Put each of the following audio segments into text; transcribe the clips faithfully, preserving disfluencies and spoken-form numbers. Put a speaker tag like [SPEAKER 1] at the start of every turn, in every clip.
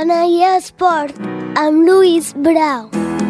[SPEAKER 1] Dona i Esport, amb Lluís Brau.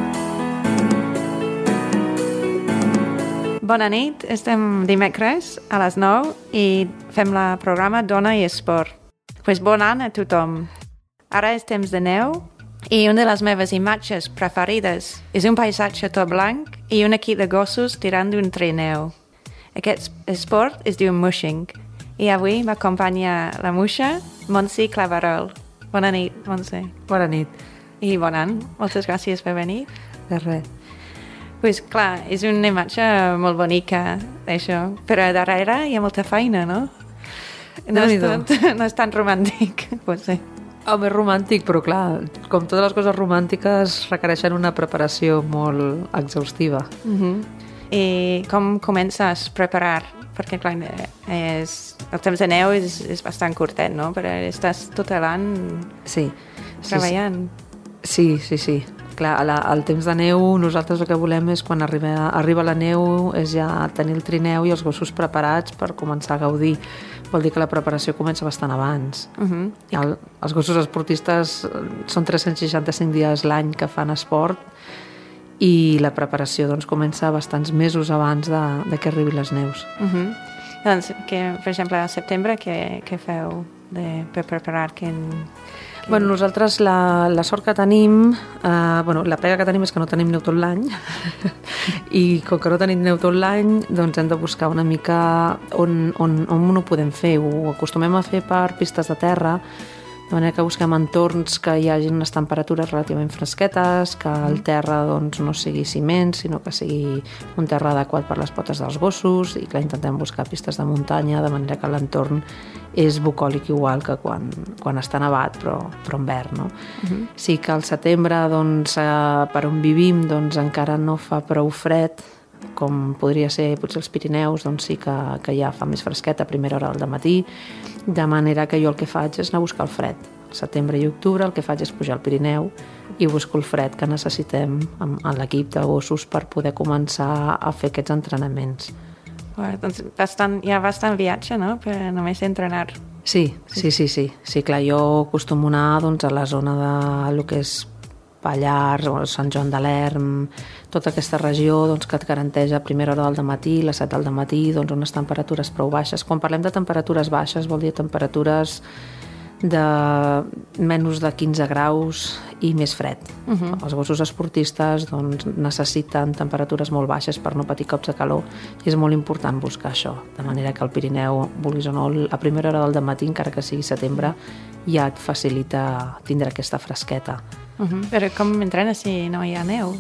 [SPEAKER 2] Bona nit, estem dimecres a les nou i fem la programa Dona i Esport. Pues bon any a tothom. Ara és temps de neu i una de les meves imatges preferides és un paisatge tot blanc i un equip de gossos tirant d'un trineu. Aquest esport es diu mushing i avui m'acompanya la Muixa, Montse Claverol. Bona nit, Montse.
[SPEAKER 3] Bona nit.
[SPEAKER 2] I bon any. Moltes gràcies per venir.
[SPEAKER 3] De res.
[SPEAKER 2] Pues clar, és una imatge molt bonica, d'això. Però darrere hi ha molta feina, no? No és, tot, no és tan romàntic, potser.
[SPEAKER 3] Home, és romàntic, però clar, com totes les coses romàntiques requereixen una preparació molt exhaustiva.
[SPEAKER 2] Uh-huh. I com comences a preparar? Perquè clar, és, el temps de neu és, és bastant curtet, no? Però estàs tot l'any
[SPEAKER 3] sí.
[SPEAKER 2] treballant.
[SPEAKER 3] Sí, sí, sí. Clar, la, el temps de neu, nosaltres el que volem és quan arriba, arriba la neu és ja tenir el trineu i els gossos preparats per començar a gaudir. Vol dir que la preparació comença bastant abans. Uh-huh. El, els gossos esportistes són tres-cents seixanta-cinc dies l'any que fan esport i la preparació doncs, comença bastants mesos abans de, de que arribin les neus.
[SPEAKER 2] Uh-huh. Doncs, que, per exemple, a setembre, què, què feu de, per preparar? Quin, quin...
[SPEAKER 3] Bueno, nosaltres la, la sort que tenim, eh, bueno, la pega que tenim és que no tenim neu tot l'any i com que no tenim neu tot l'any, doncs hem de buscar una mica on, on, on ho podem fer. Ho acostumem a fer per pistes de terra, de manera que busquem entorns que hi hagi unes temperatures relativament fresquetes, que el terra doncs, no sigui ciment, sinó que sigui un terra adequat per les potes dels gossos, i clar, intentem buscar pistes de muntanya, de manera que l'entorn és bucòlic igual que quan, quan està nevat, però, però en verd, no? Uh-huh. Sí que al setembre, doncs, eh, per on vivim, doncs, encara no fa prou fred, com podria ser potser els Pirineus, doncs sí que, que ja fa més fresquet a primera hora del matí, de manera que jo el que faig és anar a buscar el fred. Al setembre i octubre el que faig és pujar al Pirineu i busco el fred que necessitem amb, amb l'equip de gossos per poder començar a fer aquests entrenaments.
[SPEAKER 2] Bueno, doncs bastant, hi ha bastant viatge, no?, per només entrenar.
[SPEAKER 3] Sí, sí, sí, sí. Sí, clar, jo acostumo a anar doncs, a la zona de lo que és Pallars, o Sant Joan de l'Erm, tota aquesta regió doncs, que et garanteix a primera hora del matí, a les set del matí, doncs, unes temperatures prou baixes. Quan parlem de temperatures baixes vol dir temperatures de menys de quinze graus i més fred. Uh-huh. Els gossos esportistes doncs, necessiten temperatures molt baixes per no patir cops de calor i és molt important buscar això, de manera que el Pirineu, vulguis o no, a primera hora del matí, encara que sigui setembre, ja et facilita tindre aquesta fresqueta.
[SPEAKER 2] Uh-huh. Però com entrenes si no hi ha neu?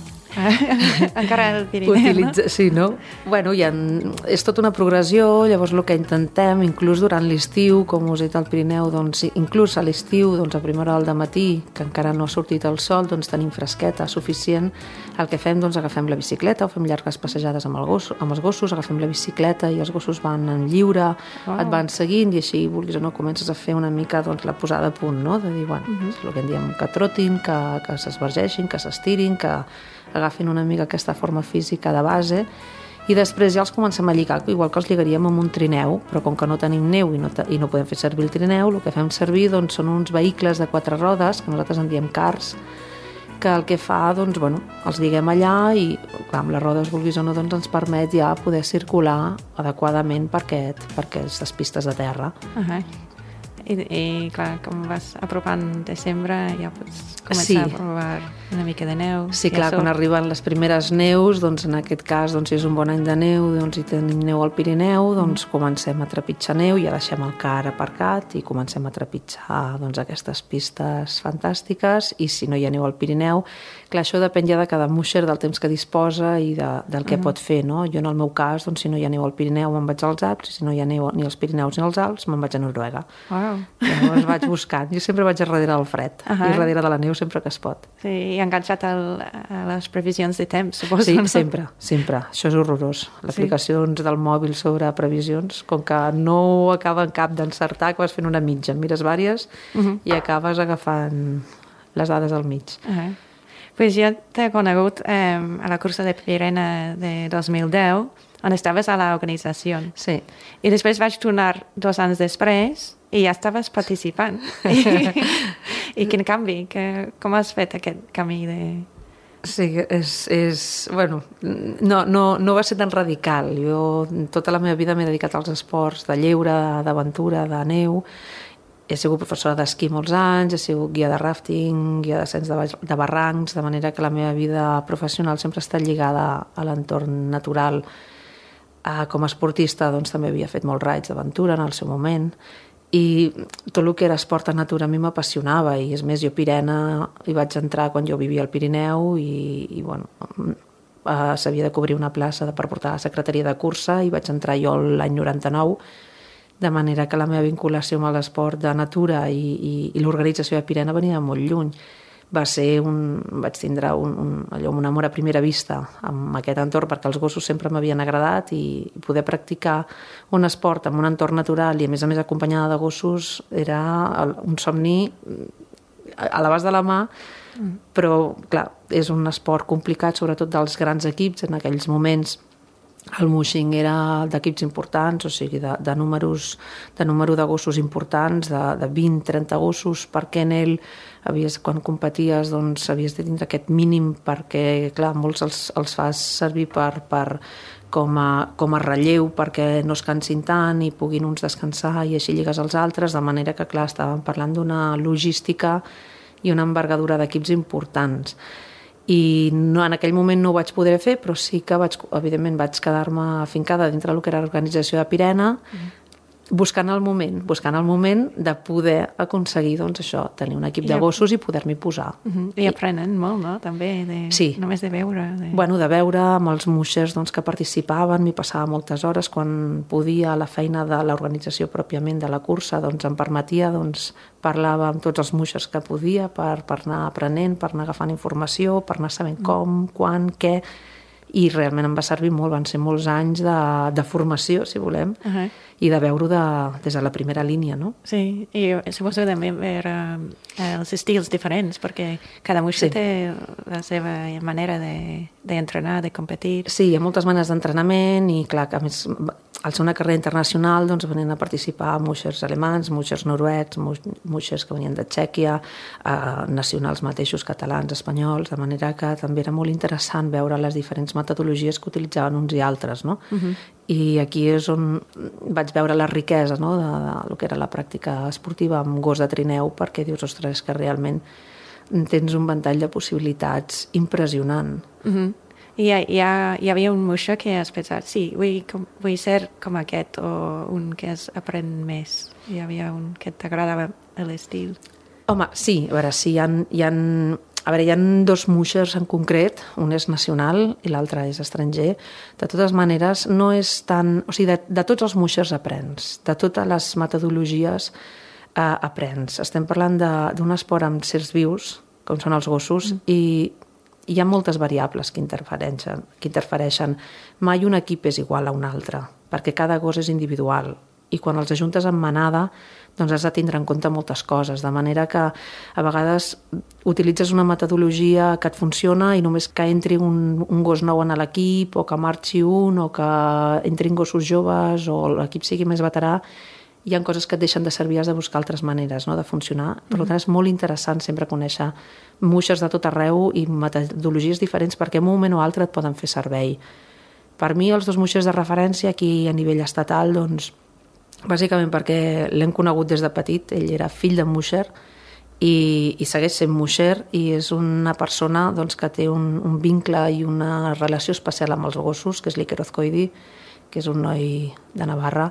[SPEAKER 2] Encara el Pirineu,
[SPEAKER 3] Utilitza,
[SPEAKER 2] no?
[SPEAKER 3] Sí, no? Bueno, ha, és tota una progressió, llavors el que intentem, inclús durant l'estiu, com us he dit al Pirineu, doncs, inclús a l'estiu, doncs, a primera hora del matí, que encara no ha sortit el sol, doncs tenim fresqueta suficient, el que fem, doncs agafem la bicicleta o fem llargues passejades amb, el gos, amb els gossos, agafem la bicicleta i els gossos van en lliure, oh. et van seguint i així, vulguis o no, comences a fer una mica doncs, la posada a punt, no? De dir, bueno, uh-huh. és el que en diem, que trotin, que, que s'esvergeixin, que s'estirin, que agafin una mica aquesta forma física de base i després ja els comencem a lligar, igual que els lligaríem amb un trineu, però com que no tenim neu i no, te, i no podem fer servir el trineu, el que fem servir doncs, són uns vehicles de quatre rodes, que nosaltres en diem cars, que el que fa, doncs, bueno, els lliguem allà i clar, amb les rodes, vulguis o no, doncs, ens permet ja poder circular adequadament per, aquest, per aquestes pistes de terra.
[SPEAKER 2] Uh-huh. I, i clar, com vas apropant desembre ja pots començar
[SPEAKER 3] sí.
[SPEAKER 2] a provar una mica de neu.
[SPEAKER 3] Sí, clar, quan arriben les primeres neus, doncs en aquest cas, doncs, si és un bon any de neu, doncs si tenim neu al Pirineu, doncs comencem a trepitjar neu, ja deixem el car aparcat i comencem a trepitjar doncs, aquestes pistes fantàstiques i si no hi ha neu al Pirineu, clar, això depèn ja de cada musher, del temps que disposa i de, del que uh-huh. pot fer, no? Jo en el meu cas, doncs si no hi ha neu al Pirineu me'n vaig als Alps, si no hi ha neu ni als Pirineus ni als Alps me'n vaig a Noruega.
[SPEAKER 2] Wow.
[SPEAKER 3] Llavors vaig buscant. Jo sempre vaig a darrere del fred uh-huh. i darrere de la neu sempre que es pot.
[SPEAKER 2] Sí, i enganxat al, a les previsions de temps, suposo.
[SPEAKER 3] Sí,
[SPEAKER 2] no?
[SPEAKER 3] sempre, sempre. Això és horrorós. L'aplicació sí. del mòbil sobre previsions, com que no acaba en cap d'encertar, que vas fent una mitja, mires vàries uh-huh. i acabes agafant les dades al mig.
[SPEAKER 2] Uh-huh. Pues jo t'he conegut eh, a la cursa de Pirena de dos mil deu, on estaves a l'organització.
[SPEAKER 3] Sí.
[SPEAKER 2] I després vaig tornar dos anys després i ja estaves participant. I, I quin canvi? Que, com has fet aquest camí de...
[SPEAKER 3] Sí, és, és, bueno, no, no, no va ser tan radical. Jo tota la meva vida m'he dedicat als esports de lleure, d'aventura, de neu. He sigut professora d'esquí molts anys, he sigut guia de rafting, guia d'ascens de, de barrancs, de manera que la meva vida professional sempre ha estat lligada a l'entorn natural. Uh, com a esportista doncs, també havia fet molts raids d'aventura en el seu moment, i tot el que era esport en natura a mi m'apassionava, i és més, jo a Pirena hi vaig entrar quan jo vivia al Pirineu i, i bueno, uh, s'havia de cobrir una plaça per portar a la secretaria de cursa i vaig entrar jo l'any noranta-nou, de manera que la meva vinculació amb l'esport de natura i, i, i l'organització de Pirena venia molt lluny. Va ser un, vaig tindre un, un, allò, un amor a primera vista amb aquest entorn, perquè els gossos sempre m'havien agradat, i poder practicar un esport en un entorn natural i a més a més acompanyada de gossos era un somni a l'abast de la mà, però clar, és un esport complicat, sobretot dels grans equips. En aquells moments el mushing era d'equips importants, o sigui, de, de, números, de número de gossos importants, de, de vint a trenta gossos per kennel. Havies, quan competies, doncs, havies de tindre aquest mínim perquè, clar, molts els, els fas servir per, per, com, a, com a relleu perquè no es cansin tant i puguin uns descansar i així lligues els altres, de manera que, clar, estàvem parlant d'una logística i una envergadura d'equips importants. I no, en aquell moment no ho vaig poder fer, però sí que vaig, evidentment vaig quedar-me afincada dintre del que era l'organització de Pirena, mm. buscant el moment, buscant el moment de poder aconseguir, doncs, això, tenir un equip I de gossos i poder-m'hi posar.
[SPEAKER 2] Uh-huh. I aprenen molt, no?, també, de,
[SPEAKER 3] sí.
[SPEAKER 2] només de veure. De...
[SPEAKER 3] Bueno, de veure amb els muixers, doncs, que participaven, m'hi passava moltes hores. Quan podia, la feina de l'organització pròpiament de la cursa, doncs, em permetia, doncs, parlava amb tots els muixers que podia per, per anar aprenent, per anar agafant informació, per anar sabent com, quan, què, i realment em va servir molt. Van ser molts anys de, de formació, si volem, uh-huh. i de veure-ho de, des de la primera línia, no?
[SPEAKER 2] Sí, i suposo també veure eh, els estils diferents, perquè cada muixer sí. té la seva manera d'entrenar, de, de competir. Sí,
[SPEAKER 3] hi ha moltes maneres d'entrenament i, clar, que a més, al ser una carrera internacional, doncs venien a participar muixers alemans, muixers noruecs, muixers que venien de Txèquia, eh, nacionals mateixos, catalans, espanyols, de manera que també era molt interessant veure les diferents metodologies que utilitzaven uns i altres, no? Uh-huh. I aquí és on vaig veure la riquesa, no?, de, de, de lo que era la pràctica esportiva amb gos de trineu, perquè dius, ostres, que realment tens un ventall de possibilitats impressionant.
[SPEAKER 2] Uh-huh. I hi, hi, ha, hi havia un muixer que has pensat, sí, vull, com, vull ser com aquest, o un que es aprèn més. Hi havia un que t'agradava l'estil.
[SPEAKER 3] Home, sí, a veure, sí, hi ha, hi ha, a veure, hi ha dos muixers en concret, un és nacional i l'altre és estranger. De totes maneres, no és tan... O sigui, de, de tots els muixers aprens, de totes les metodologies eh, aprens. Estem parlant d'un esport amb sers vius, com són els gossos, mm. i hi ha moltes variables que interfereixen, que interfereixen. Mai un equip és igual a un altre, perquè cada gos és individual, i quan els ajuntes en manada doncs has de tindre en compte moltes coses, de manera que a vegades utilitzes una metodologia que et funciona i només que entri un, un gos nou en l'equip, o que marxi un, o que entrin gossos joves, o l'equip sigui més veterà, hi ha coses que et deixen de servir, has de buscar altres maneres, no?, de funcionar. Per tant, és molt interessant sempre conèixer muixers de tot arreu i metodologies diferents, perquè en un moment o altre et poden fer servei. Per mi, els dos muixers de referència aquí a nivell estatal, doncs, bàsicament perquè l'hem conegut des de petit, ell era fill de muixer i, i segueix sent muixer, i és una persona, doncs, que té un, un vincle i una relació especial amb els gossos, que és l'Iker Ozkoidi, que és un noi de Navarra,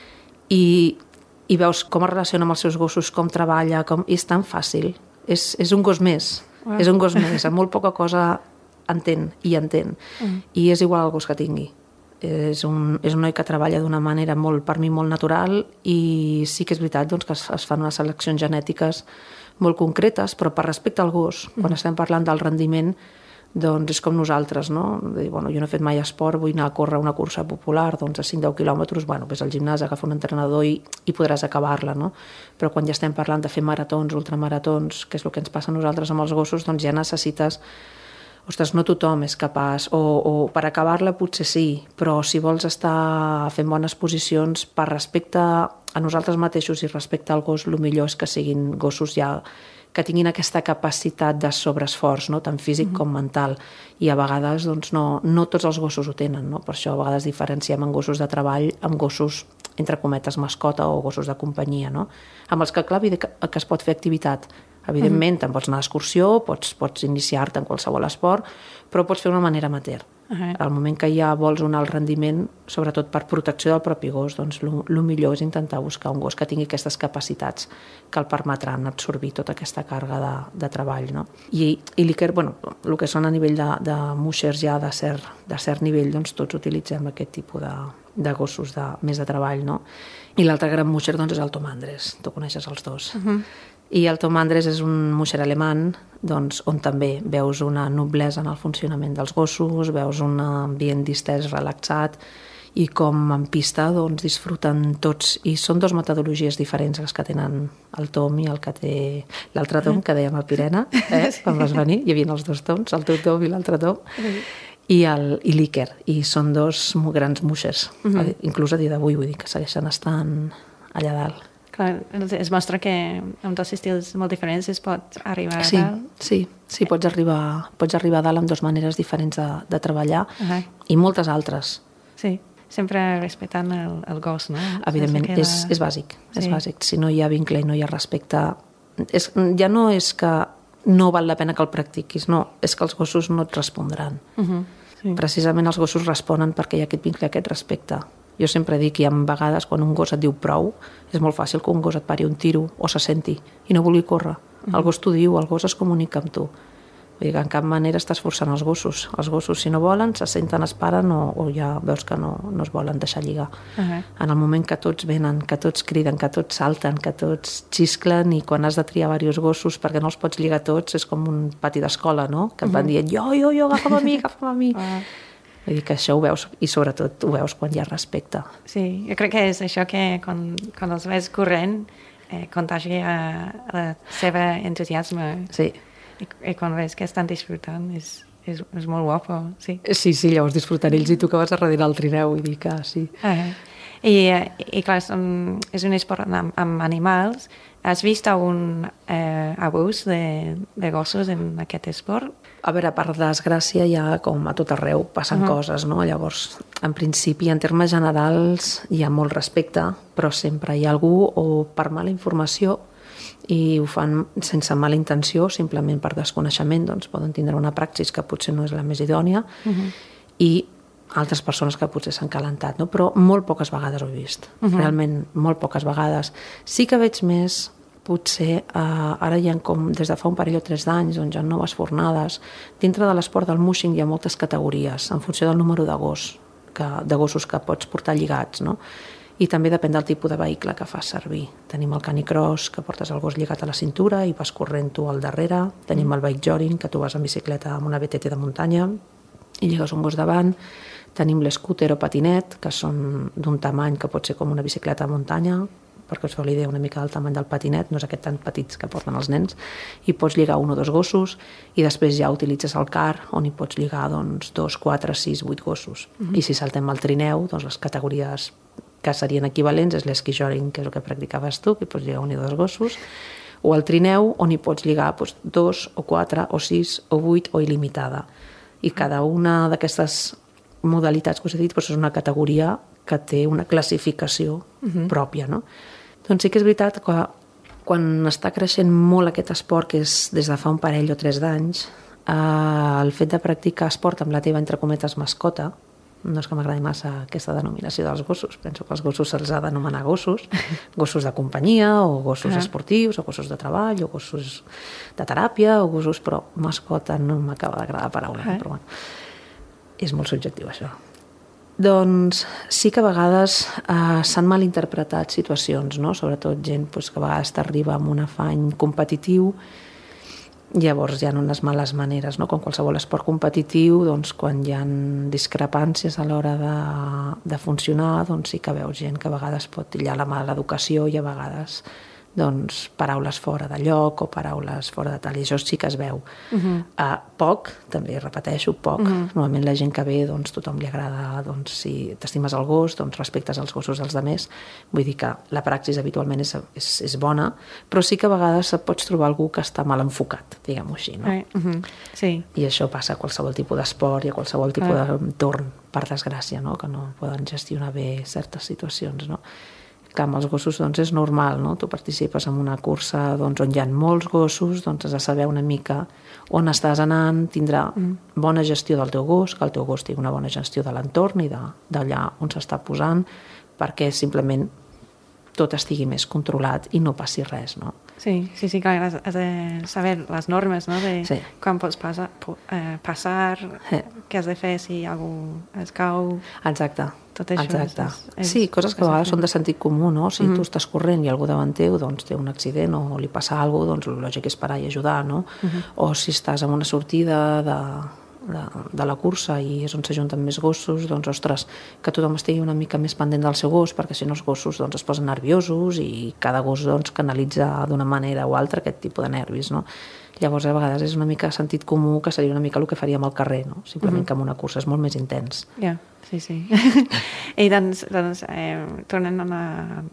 [SPEAKER 3] i, i veus com es relaciona amb els seus gossos, com treballa, com... I és tan fàcil. És, és un gos més. Wow. És un gos més. Amb molt poca cosa entén i entén. Mm. I és igual el gos que tingui. És un, és un noi que treballa d'una manera molt, per mi, molt natural, i sí que és veritat, doncs, que es, es fan unes seleccions genètiques molt concretes, però per respecte al gos, mm. quan estem parlant del rendiment, doncs és com nosaltres, no? Dir, bueno, jo no he fet mai esport, vull anar a córrer una cursa popular, doncs a cinc a deu quilòmetres, bueno, vés al gimnàs, agafa un entrenador i, i podràs acabar-la, no? Però quan ja estem parlant de fer maratons, ultramaratons, que és el que ens passa a nosaltres amb els gossos, doncs ja necessites, ostres, no tothom és capaç, o, o per acabar-la potser sí, però si vols estar fent bones posicions per respecte a nosaltres mateixos i respecte al gos, el millor és que siguin gossos ja que tinguin aquesta capacitat de sobreesforç, no? Tant físic mm-hmm. com mental. I a vegades doncs, no, no tots els gossos ho tenen, no? Per això a vegades diferenciem en gossos de treball amb gossos, entre cometes, mascota o gossos de companyia, no? Amb els que, clar, que, que es pot fer activitat. Evidentment, mm-hmm. te'n pots anar d'excursió, pots, pots iniciar-te en qualsevol esport, però ho pots fer d'una manera amateur. Uh-huh. Al moment que ja vols un alt rendiment, sobretot per protecció del propi gos, doncs el millor és intentar buscar un gos que tingui aquestes capacitats que el permetran absorbir tota aquesta càrrega de, de treball. No? I, i l'Iker, bueno, el que són a nivell de, de mushers ja de cert, de cert nivell, doncs tots utilitzem aquest tipus de, de gossos de, més de treball. No? I l'altre gran musher doncs, és el Tom Andres, tu coneixes els dos. Uh-huh. I el Tom Andres és un musher alemany doncs, on també veus una noblesa en el funcionament dels gossos, veus un ambient distès, relaxat, i com en pista doncs, disfruten tots. I són dues metodologies diferents les que tenen el Tom i el que té l'altre Tom, que dèiem a Pirena, eh? Quan vas venir, hi havia els dos Toms, el teu Tom i l'altre Tom, i l'Iker. I són dos grans mushers, uh-huh. inclús a dia d'avui, vull dir que segueixen estant allà dalt.
[SPEAKER 2] Clar, es mostra que amb dos estils molt diferents es pot arribar
[SPEAKER 3] sí,
[SPEAKER 2] a dalt.
[SPEAKER 3] Sí, sí, pots arribar, pots arribar a dalt amb dues maneres diferents de, de treballar uh-huh. i moltes altres.
[SPEAKER 2] Sí, sempre respectant el, el gos, no?
[SPEAKER 3] Evidentment, la... és, és bàsic, sí. és bàsic. Si no hi ha vincle i no hi ha respecte... És, ja no és que no val la pena que el practiquis, no, és que els gossos no et respondran. Uh-huh. Sí. Precisament els gossos responen perquè hi ha aquest vincle i aquest respecte. Jo sempre dic que hi ha vegades quan un gos et diu prou, és molt fàcil que un gos et pari un tiro o se senti i no vulgui córrer. El gos t'ho diu, el gos es comunica amb tu. Vull dir que en cap manera estàs forçant els gossos. Els gossos, si no volen, se senten, es paren o, o ja veus que no, no es volen deixar lligar. Uh-huh. En el moment que tots venen, que tots criden, que tots salten, que tots xisclen, i quan has de triar diversos gossos perquè no els pots lligar tots, és com un pati d'escola, no? Que et van dient, jo, jo, jo, agafa'm a mi, agafa'm a mi. Uh-huh. Vull dir que això ho veus, i sobretot ho veus quan hi ha respecte.
[SPEAKER 2] Sí, jo crec que és això que quan, quan els veus corrent eh, contagia la seva entusiasme. Sí. I, i quan veus que estan disfrutant és, és, és molt guapo, sí.
[SPEAKER 3] Sí, sí, llavors disfrutant ells i tu que vas a darrere el trineu, vull dir que sí.
[SPEAKER 2] Uh-huh. I, i clar, um, és un esport amb, amb animals. Has vist algun eh, abús de, de gossos en aquest esport?
[SPEAKER 3] A veure, per desgràcia, ja com a tot arreu passen uh-huh. coses, no? Llavors, en principi, en termes generals, hi ha molt respecte, però sempre hi ha algú o per mala informació i ho fan sense mala intenció, simplement per desconeixement, doncs poden tindre una praxis que potser no és la més idònia uh-huh. i altres persones que potser s'han calentat, no? Però molt poques vegades ho he vist, uh-huh. realment molt poques vegades. Sí que veig més, potser eh, ara hi ha com des de fa un parell o tres d'anys, doncs hi ha noves fornades. Dintre de l'esport del mushing hi ha moltes categories, en funció del número de gos, que, de gossos que pots portar lligats, no? I també depèn del tipus de vehicle que fas servir. Tenim el canicross, que portes el gos lligat a la cintura i vas corrent tu al darrere. Tenim el bike jogging, que tu vas en bicicleta amb una B T T de muntanya i lligues un gos davant. Tenim l'escúter o patinet, que són d'un tamany que pot ser com una bicicleta de muntanya, perquè us feu la idea una mica del tamany del patinet, no és aquest tan petits que porten els nens, i pots lligar un o dos gossos, i després ja utilitzes el car, on hi pots lligar doncs, dos, quatre, sis, vuit gossos. Mm-hmm. I si saltem al trineu, doncs les categories que serien equivalents és l'esquí jogging, que és el que practicaves tu, que hi pots lligar un i dos gossos, o el trineu, on hi pots lligar doncs, dos, o quatre, o sis, o vuit, o il·limitada. I cada una d'aquestes modalitats que us he dit doncs, és una categoria que té una classificació uh-huh. pròpia, no? Doncs sí que és veritat que quan està creixent molt aquest esport, que és des de fa un parell o tres d'anys, eh, el fet de practicar esport amb la teva, entre cometes, mascota, no és que m'agradi massa aquesta denominació dels gossos, penso que els gossos se'ls ha d'anomenar gossos, gossos de companyia, o gossos uh-huh. esportius, o gossos de treball, o gossos de teràpia, o gossos, però mascota no m'acaba d'agradar la paraula, uh-huh. però bueno, és molt subjectiu això. Doncs sí que a vegades eh, s'han malinterpretat situacions, no? Sobretot gent doncs, que a vegades t'arriba amb un afany competitiu, llavors hi ha unes males maneres, no? Com qualsevol esport competitiu, doncs, quan hi ha discrepàncies a l'hora de, de funcionar, doncs sí que veus gent que a vegades pot tillar la mala educació i a vegades doncs, paraules fora de lloc o paraules fora de tal, i això sí que es veu. Uh-huh. Uh, poc, també repeteixo, poc. Uh-huh. Normalment la gent que ve, doncs, tothom li agrada, doncs, si t'estimes el gos, doncs respectes els gossos dels altres. Vull dir que la praxis habitualment és, és, és bona, però sí que a vegades pots trobar algú que està mal enfocat, diguem-ho així, no?
[SPEAKER 2] Uh-huh. Sí.
[SPEAKER 3] I això passa a qualsevol tipus d'esport i a qualsevol tipus uh-huh. d'entorn, per desgràcia, no? Que no poden gestionar bé certes situacions, no? Clar, amb els gossos doncs, és normal, no? Tu participes en una cursa doncs, on hi ha molts gossos, doncs has de saber una mica on estàs anant, tindrà mm. bona gestió del teu gos, que el teu gos tingui una bona gestió de l'entorn i d'allà on s'està posant, perquè simplement tot estigui més controlat i no passi res, no?
[SPEAKER 2] Sí, sí, sí, clar, has, has de saber les normes, no? De
[SPEAKER 3] sí.
[SPEAKER 2] quan pots passar, eh, passar eh. què has de fer si algú es cau...
[SPEAKER 3] Exacte.
[SPEAKER 2] Tot això
[SPEAKER 3] Exacte.
[SPEAKER 2] És, és,
[SPEAKER 3] sí, coses que a vegades són de sentit comú, no? Si mm-hmm. tu estàs corrent i algú davant teu doncs, té un accident o li passa alguna cosa, doncs el lògic és parar i ajudar, no? Mm-hmm. O si estàs en una sortida de, de, de la cursa i és on s'ajunten més gossos, doncs, ostres, que tothom estigui una mica més pendent del seu gos, perquè si no els gossos doncs, es posen nerviosos i cada gos doncs, canalitza d'una manera o altra aquest tipus de nervis, no? Llavors, a vegades és una mica sentit comú, que seria una mica el que faríem al carrer, no? Simplement mm-hmm. que en una cursa és molt més intens.
[SPEAKER 2] Ja, yeah, sí, sí. I doncs, doncs eh, tornant a,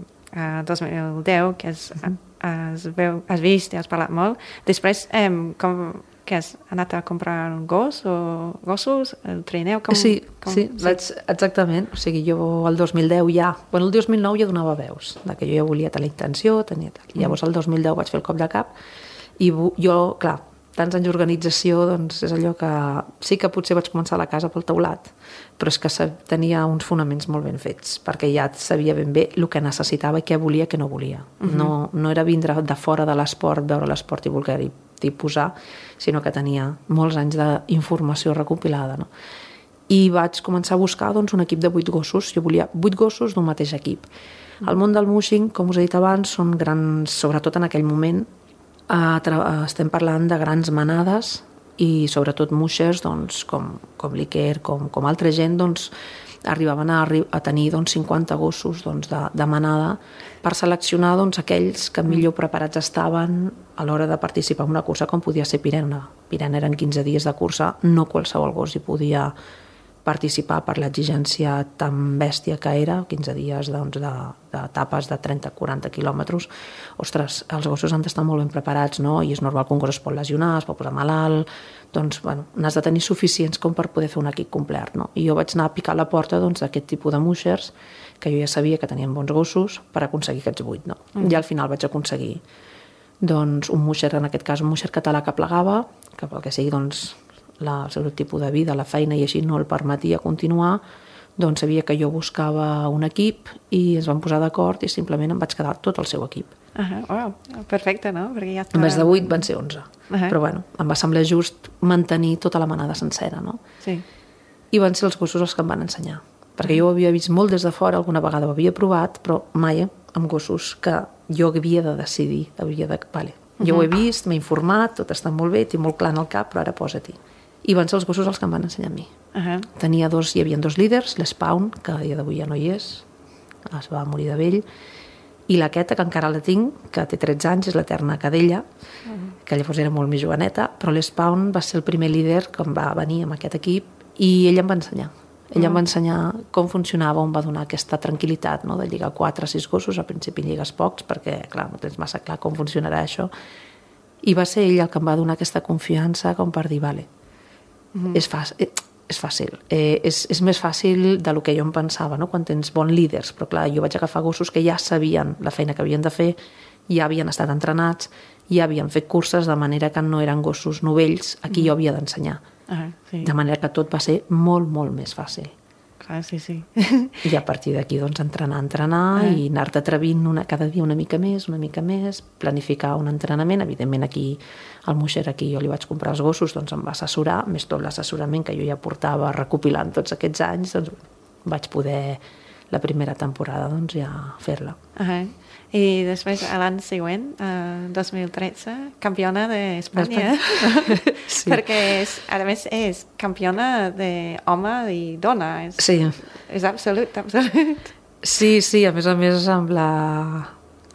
[SPEAKER 2] a dos mil deu, que has, has, veu, has vist i has parlat molt, després, eh, com, que has anat a comprar un gos o gossos, el trineu? Com,
[SPEAKER 3] sí,
[SPEAKER 2] com,
[SPEAKER 3] sí, sí, vaig, exactament. O sigui, jo el dos mil deu ja... Bueno, el dos mil nou ja donava veus, de que jo ja volia tenir intenció, tenia tal. Mm. Llavors, el dos mil deu vaig fer el cop de cap. I jo, clar, tants anys d'organització, doncs és allò que... Sí que potser vaig començar la casa pel teulat, però és que tenia uns fonaments molt ben fets, perquè ja sabia ben bé el que necessitava i què volia i què no volia. Uh-huh. No, no era vindre de fora de l'esport, veure l'esport i voler-hi posar, sinó que tenia molts anys d'informació recopilada, no? I vaig començar a buscar doncs, un equip de vuit gossos. Jo volia vuit gossos d'un mateix equip. Uh-huh. El món del mushing, com us he dit abans, són grans, sobretot en aquell moment, Uh, estem parlant de grans manades i sobretot muixers doncs, com, com l'Iker, com, com altra gent doncs, arribaven a, a tenir doncs, cinquanta gossos doncs, de, de manada per seleccionar doncs, aquells que millor preparats estaven a l'hora de participar en una cursa com podia ser Pirena. Pirena eren quinze dies de cursa, no qualsevol gos hi podia participar per l'exigència tan bèstia que era, quinze dies doncs, d'etapes de trenta a quaranta quilòmetres. Ostres, els gossos han d'estar molt ben preparats, no? I és normal que un gos es pot lesionar, es pot posar malalt, doncs, bueno, n'has de tenir suficients com per poder fer un equip complet, no? I jo vaig anar a picar a la porta doncs, d'aquest tipus de muixers, que jo ja sabia que tenien bons gossos, per aconseguir aquests vuit, no? Mm. I al final vaig aconseguir doncs, un muixer, en aquest cas un muixer català que plegava, que pel que sigui, doncs, la, el seu tipus de vida, la feina i així no el permetia continuar, doncs sabia que jo buscava un equip i ens vam posar d'acord i simplement em vaig quedar tot el seu equip.
[SPEAKER 2] Uh-huh. Oh, perfecte, no? Perquè ja està...
[SPEAKER 3] En vez de vuit van ser onze. Uh-huh. Però bueno, em va semblar just mantenir tota la manada sencera, no?
[SPEAKER 2] Sí.
[SPEAKER 3] I van ser els gossos els que em van ensenyar. Perquè jo ho havia vist molt des de fora, alguna vegada ho havia provat, però mai amb gossos que jo havia de decidir. Havia de... Vale. Jo uh-huh. ho he vist, m'he informat, tot està molt bé, tinc molt clar en el cap, però ara posa-t'hi. I van ser els gossos els que em van ensenyar a mi. Uh-huh. Tenia dos, hi havia dos líders, l'Spawn, que a dia d'avui ja no hi és, es va morir de vell, i la Queta, que encara la tinc, que té tretze anys, és l'eterna cadella, uh-huh. que llavors era molt més joveneta, però l'Spawn va ser el primer líder que em va venir amb aquest equip i ell em va ensenyar. Ell uh-huh. em va ensenyar com funcionava, on va donar aquesta tranquil·litat, no? De lligar quatre o sis gossos, al principi lligues pocs, perquè clar, no tens massa clar com funcionarà això, i va ser ell el que em va donar aquesta confiança com per dir, vale, Mm-hmm. És, fàcil, és fàcil, eh, és, és més fàcil del que jo em pensava, no? Quan tens bons líders, però clar, jo vaig agafar gossos que ja sabien la feina que havien de fer, ja havien estat entrenats, ja havien fet curses, de manera que no eren gossos novells a qui mm-hmm. jo havia d'ensenyar. Ah, sí. De manera que tot va ser molt, molt més fàcil.
[SPEAKER 2] Clar, sí, sí.
[SPEAKER 3] I a partir d'aquí, doncs, entrenar, entrenar ah. i anar-te atrevint una, cada dia una mica més, una mica més, planificar un entrenament. Evidentment, aquí, al Muixer, aquí jo li vaig comprar els gossos, doncs em va assessorar, més tot l'assessorament que jo ja portava recopilant tots aquests anys, doncs vaig poder la primera temporada doncs, ja fer-la.
[SPEAKER 2] Ah. I després, l'any següent, eh, dos mil tretze, campiona d'Espanya. Sí. Perquè, és, a més, és campiona d'home i dona. És,
[SPEAKER 3] sí.
[SPEAKER 2] És absolut, absolut.
[SPEAKER 3] Sí, sí, a més a més amb la,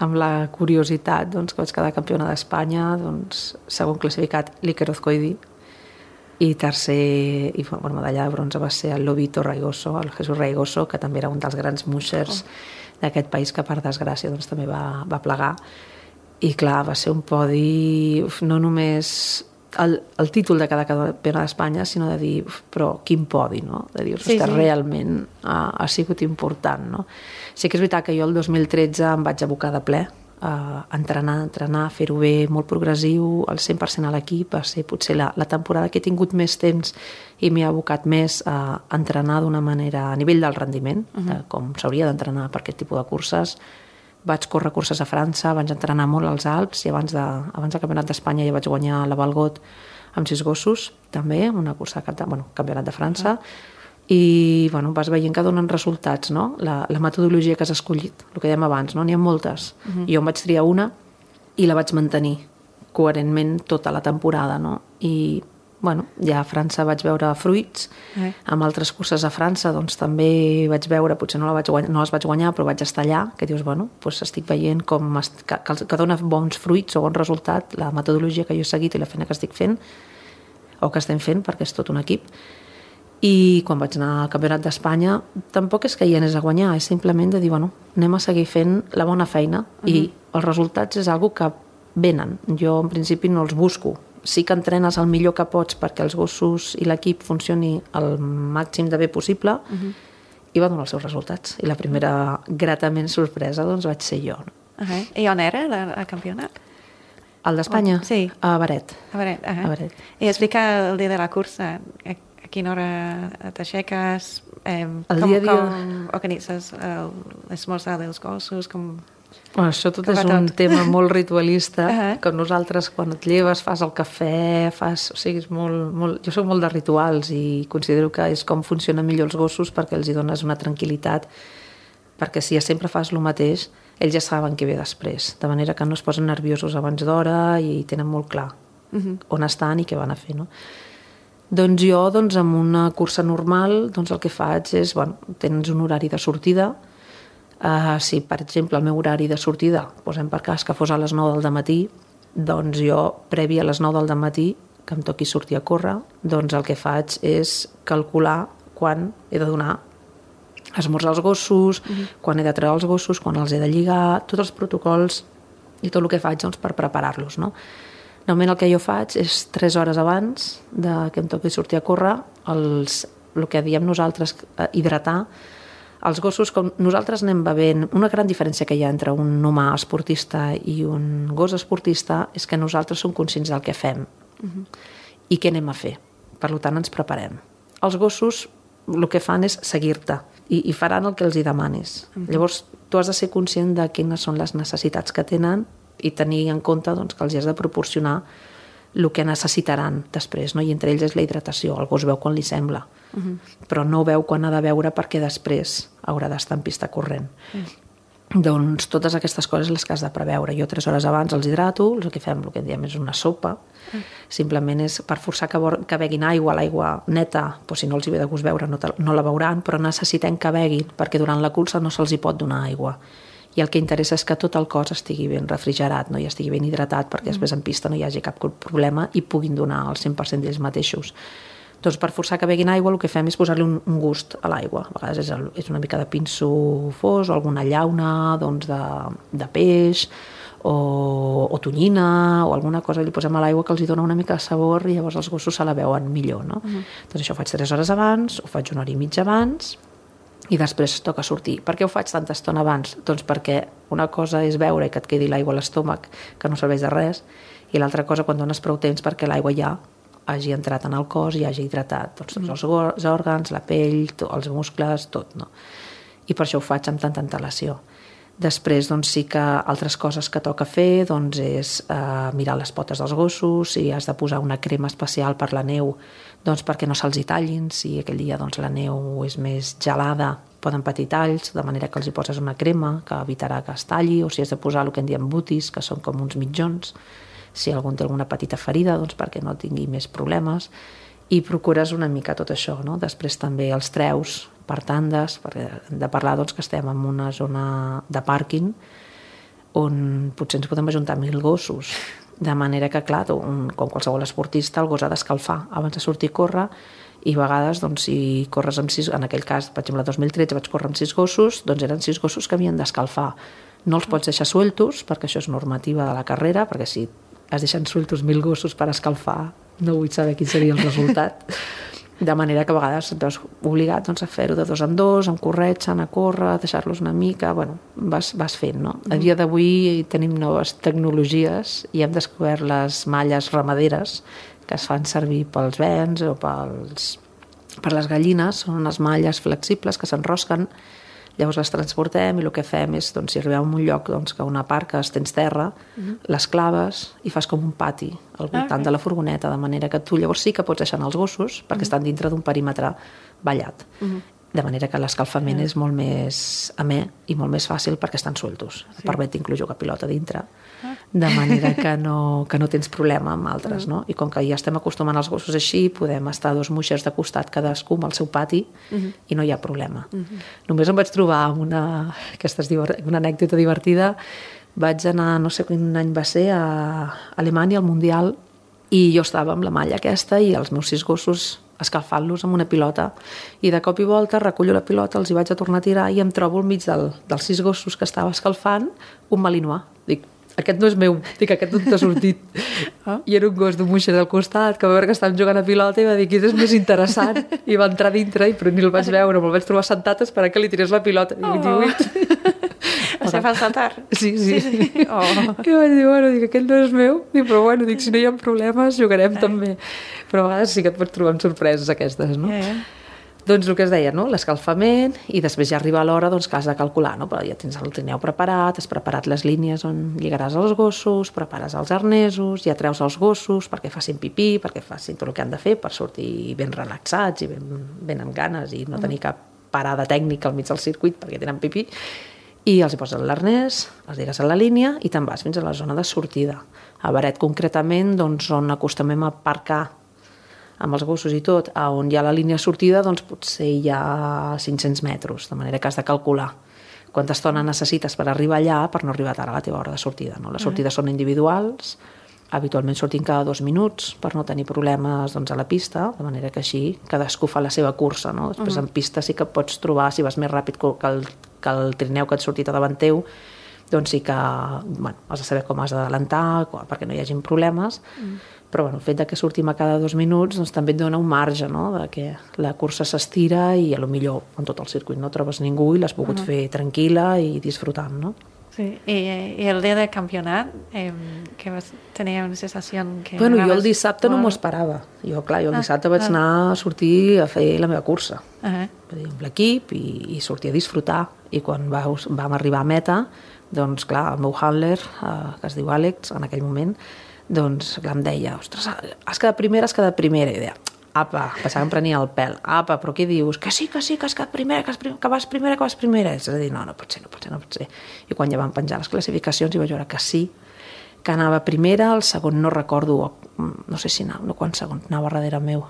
[SPEAKER 3] amb la curiositat doncs, que vaig quedar campiona d'Espanya, doncs, segon classificat l'Iker Azcoidi, i tercer, i bueno, medalla de bronze va ser el Lobito Raigoso, el Jesús Raigoso, que també era un dels grans mushers oh. d'aquest país, que per desgràcia doncs, també va, va plegar. I clar, va ser un podi, uf, no només el, el títol de cada campiona d'Espanya, sinó de dir, uf, però quin podi, no? De dir, sí, sí. realment ha, ha sigut important, no? Sí que és veritat que jo el dos mil tretze em vaig abocar de ple a entrenar, entrenar, fer-ho bé, molt progressiu, al cent per cent a l'equip. Va ser potser la, la temporada que he tingut més temps i m'he abocat més a entrenar d'una manera a nivell del rendiment, uh-huh. de com s'hauria d'entrenar per aquest tipus de curses. Vaig córrer curses a França, vaig entrenar molt als Alps i abans, de, abans del Campionat d'Espanya ja vaig guanyar la Valgot amb sis gossos, també, una cursa, bueno, Campionat de França. Uh-huh. I bueno, vas veient que donen resultats, no? La, la metodologia que has escollit, el que dèiem abans, no? N'hi ha moltes. Uh-huh. Jo em vaig triar una i la vaig mantenir coherentment tota la temporada, no? I bueno, ja a França vaig veure fruits, uh-huh. amb altres curses a França doncs també vaig veure, potser no, la vaig guanyar, no les vaig guanyar, però vaig estar allà, que dius, bueno, doncs estic veient com est, que, que dona bons fruits o bon resultat la metodologia que jo he seguit i la feina que estic fent, o que estem fent, perquè és tot un equip. I quan vaig anar al Campionat d'Espanya tampoc és que hi anés a guanyar, és simplement de dir, bueno, anem a seguir fent la bona feina uh-huh. i els resultats és algo que venen. Jo en principi no els busco. Sí que entrenes el millor que pots perquè els gossos i l'equip funcioni el màxim de bé possible uh-huh. i va donar els seus resultats. I la primera gratament sorpresa doncs vaig ser jo. No?
[SPEAKER 2] Uh-huh. I on era el campionat?
[SPEAKER 3] El d'Espanya?
[SPEAKER 2] Oh, sí.
[SPEAKER 3] A Baret.
[SPEAKER 2] A Baret, uh-huh.
[SPEAKER 3] a Baret.
[SPEAKER 2] I explica el dia de la cursa. A quina hora t'aixeques? Eh,
[SPEAKER 3] el
[SPEAKER 2] com,
[SPEAKER 3] dia a dia...
[SPEAKER 2] com organitzes l'esmorzar dels gossos? Com...
[SPEAKER 3] Bueno, això tot és un tot. tema molt ritualista,
[SPEAKER 2] uh-huh.
[SPEAKER 3] que nosaltres quan et lleves fas el cafè, fas... O sigui, és molt, molt... jo soc molt de rituals i considero que és com funcionen millor els gossos perquè els hi dones una tranquil·litat, perquè si ja sempre fas el mateix, ells ja saben què ve després, de manera que no es posen nerviosos abans d'hora i tenen molt clar uh-huh. on estan i què van a fer, no? Doncs jo, doncs, amb una cursa normal, doncs el que faig és, bueno, tens un horari de sortida. Uh, si, per exemple, el meu horari de sortida, posem per cas que fos a les nou del dematí, doncs jo, previ a les nou del dematí, que em toqui sortir a córrer, doncs el que faig és calcular quan he de donar esmorzar els gossos, uh-huh. quan he de treure els gossos, quan els he de lligar, tots els protocols i tot el que faig doncs, per preparar-los, no? Normalment el que jo faig és tres hores abans de que em toqui sortir a córrer, els, el que diem nosaltres, hidratar els gossos. Com nosaltres anem bevent, una gran diferència que hi ha entre un humà esportista i un gos esportista és que nosaltres som conscients del que fem uh-huh. i què anem a fer. Per tant, ens preparem. Els gossos el que fan és seguir-te i, i faran el que els hi demanis. Uh-huh. Llavors, tu has de ser conscient de quines són les necessitats que tenen i tenir en compte doncs, que els has de proporcionar el que necessitaran després, no? I entre ells és la hidratació. El gos veu quan li sembla, uh-huh. però no veu quan ha de veure perquè després haurà d'estar en pista corrent. Uh-huh. Doncs totes aquestes coses les que has de preveure. Jo tres hores abans els hidrato, el que fem, el que en diem és una sopa, uh-huh. simplement és per forçar que, que beguin aigua, l'aigua neta, doncs si no els hi ve de gust beure no, te, no la veuran, però necessitem que beguin perquè durant la cursa no se'ls hi pot donar aigua. I el que interessa és que tot el cos estigui ben refrigerat, no? I estigui ben hidratat perquè mm. després en pista no hi hagi cap problema i puguin donar el cent per cent d'ells mateixos. Doncs per forçar que beguin aigua el que fem és posar-li un, un gust a l'aigua. A vegades és, el, és una mica de pinso fos o alguna llauna doncs de, de peix o, o tonyina o alguna cosa li posem a l'aigua que els hi dona una mica de sabor i llavors els gossos se la veuen millor, no? Mm. Doncs això ho faig tres hores abans, ho faig una hora i mitja abans i després toca sortir. Per què ho faig tanta estona abans? Doncs perquè una cosa és beure i que et quedi l'aigua a l'estómac, que no serveix de res, i l'altra cosa quan dones prou temps perquè l'aigua ja hagi entrat en el cos i hagi hidratat tots, tots els, els òrgans, la pell, tot, els muscles, tot, no? I per això ho faig amb tanta antelació. Després, doncs, sí que altres coses que toca fer doncs, és eh, mirar les potes dels gossos, si has de posar una crema especial per la neu, doncs perquè no se'ls hi tallin, si aquell dia doncs, la neu és més gelada, poden patir talls, de manera que els hi poses una crema que evitarà que es talli, o si has de posar el que en diem butis, que són com uns mitjons, si algun té alguna petita ferida, doncs perquè no tingui més problemes, i procures una mica tot això, no? Després també els treus per tandes, perquè hem de parlar doncs, que estem en una zona de pàrquing, on potser ens podem ajuntar mil gossos, de manera que, clar, tu, un, com qualsevol esportista, el gos ha d'escalfar abans de sortir a córrer, i a vegades, doncs, si corres amb sis, en aquell cas, per exemple, el dos mil tretze vaig córrer amb sis gossos, doncs eren sis gossos que havien d'escalfar. No els pots deixar sueltos, perquè això és normativa de la carrera, perquè si es deixen sueltos mil gossos per escalfar, no vull saber quin seria el resultat. De manera que a vegades et veus obligat, doncs, a fer-ho de dos en dos, amb corretja, anar a córrer, deixar-los una mica, bueno, vas, vas fent, no? A dia d'avui tenim noves tecnologies i hem descobert les malles ramaderes que es fan servir pels bens o pels, per les gallines. Són unes malles flexibles que s'enrosquen, llavors les transportem i el que fem és, doncs, si arribem a un lloc doncs, que una part que es tens terra, uh-huh. les claves i fas com un pati al voltant okay. de la furgoneta, de manera que tu llavors sí que pots deixar els gossos perquè uh-huh. estan dintre d'un perímetre vallat. Uh-huh. De manera que l'escalfament uh-huh. és molt més amè i molt més fàcil perquè estan sueltos. Sí. Permet inclús jugar pilota dintre, de manera que no, que no tens problema amb altres, no? I com que ja estem acostumant els gossos així, podem estar dos muixers de costat cadascú amb el seu pati uh-huh. i no hi ha problema. Uh-huh. Només em vaig trobar amb una, aquesta és una anècdota divertida. Vaig anar, no sé quin any va ser, a Alemanya, al Mundial, i jo estava amb la malla aquesta i els meus sis gossos escalfant-los amb una pilota, i de cop i volta recullo la pilota, els hi vaig a tornar a tirar i em trobo al mig del, dels sis gossos que estava escalfant un malinois. Dic, aquest no és meu, dic, aquest on t'ha sortit. Ah. I era un gos d'un moixer del costat que va veure que estàvem jugant a pilota i va dir, aquest és més interessant, i va entrar dintre i però ni el vaig veure, me'l vaig trobar sentat esperant que li tirés la pilota. Oh. I dic,
[SPEAKER 2] se fa saltar.
[SPEAKER 3] Sí, sí.
[SPEAKER 2] sí, sí. Oh.
[SPEAKER 3] I vaig dir, bueno, dic, aquest no és meu, dic, però bueno, dic, si no hi ha problemes jugarem Ai. també. Però a vegades sí que et pots trobar amb sorpreses aquestes, no? Yeah, yeah. Doncs el que es deia, no? L'escalfament, i després ja arriba l'hora doncs, que has de calcular, no? Però ja tens el trineu preparat, has preparat les línies on lligaràs els gossos, prepares els arnesos, ja treus els gossos perquè facin pipí, perquè facin tot el que han de fer per sortir ben relaxats i ben, ben amb ganes i no tenir cap parada tècnica al mig del circuit perquè tenen pipí, i els hi poses l'arnès, els lligues a la línia i te'n vas fins a la zona de sortida. A Baret, concretament, doncs, on acostumem a aparcar amb els gossos i tot, on hi ha la línia de sortida, doncs potser hi ha cinc-cents metres, de manera que has de calcular quanta estona necessites per arribar allà per no arribar tard a la teva hora de sortida. No? Les sortides uh-huh. són individuals, habitualment sortim cada dos minuts per no tenir problemes doncs, a la pista, de manera que així cadascú fa la seva cursa. No? Després uh-huh. en pista sí que pots trobar, si vas més ràpid que el, que el trineu que et sortit a davant teu, doncs sí que bueno, has de saber com has d'adelantar perquè no hi hagin problemes, mm. però bueno, el fet que sortim a cada dos minuts doncs, també et dona un marge, no? De que la cursa s'estira i a lo millor en tot el circuit no trobes ningú i l'has pogut uh-huh. fer tranquil·la i disfrutant, no?
[SPEAKER 2] Sí, i, i el dia del campionat, eh, que vas tenir una sensació que...
[SPEAKER 3] Bueno, jo el dissabte molt... no m'ho esperava. Jo, clar, jo el dissabte ah, vaig ah. anar a sortir a fer la meva cursa. Uh-huh. Amb l'equip i, i sortir a disfrutar. I quan va, vam arribar a meta, doncs clar, el meu handler, eh, que es diu Àlex, en aquell moment, doncs clar, em deia, ostres, has quedat primera, has quedat primera. I deia, apa, pensava que em prenia el pèl. Apa, però què dius? Que sí, que sí, que has quedat primera, que, has prim... que vas primera, que vas primera. És a dir, no, no pot ser, no pot ser, no pot ser. I quan ja van penjar les classificacions i vaig veure que sí, que anava primera, el segon no recordo, no sé si anava, no quants segons anava darrere meu.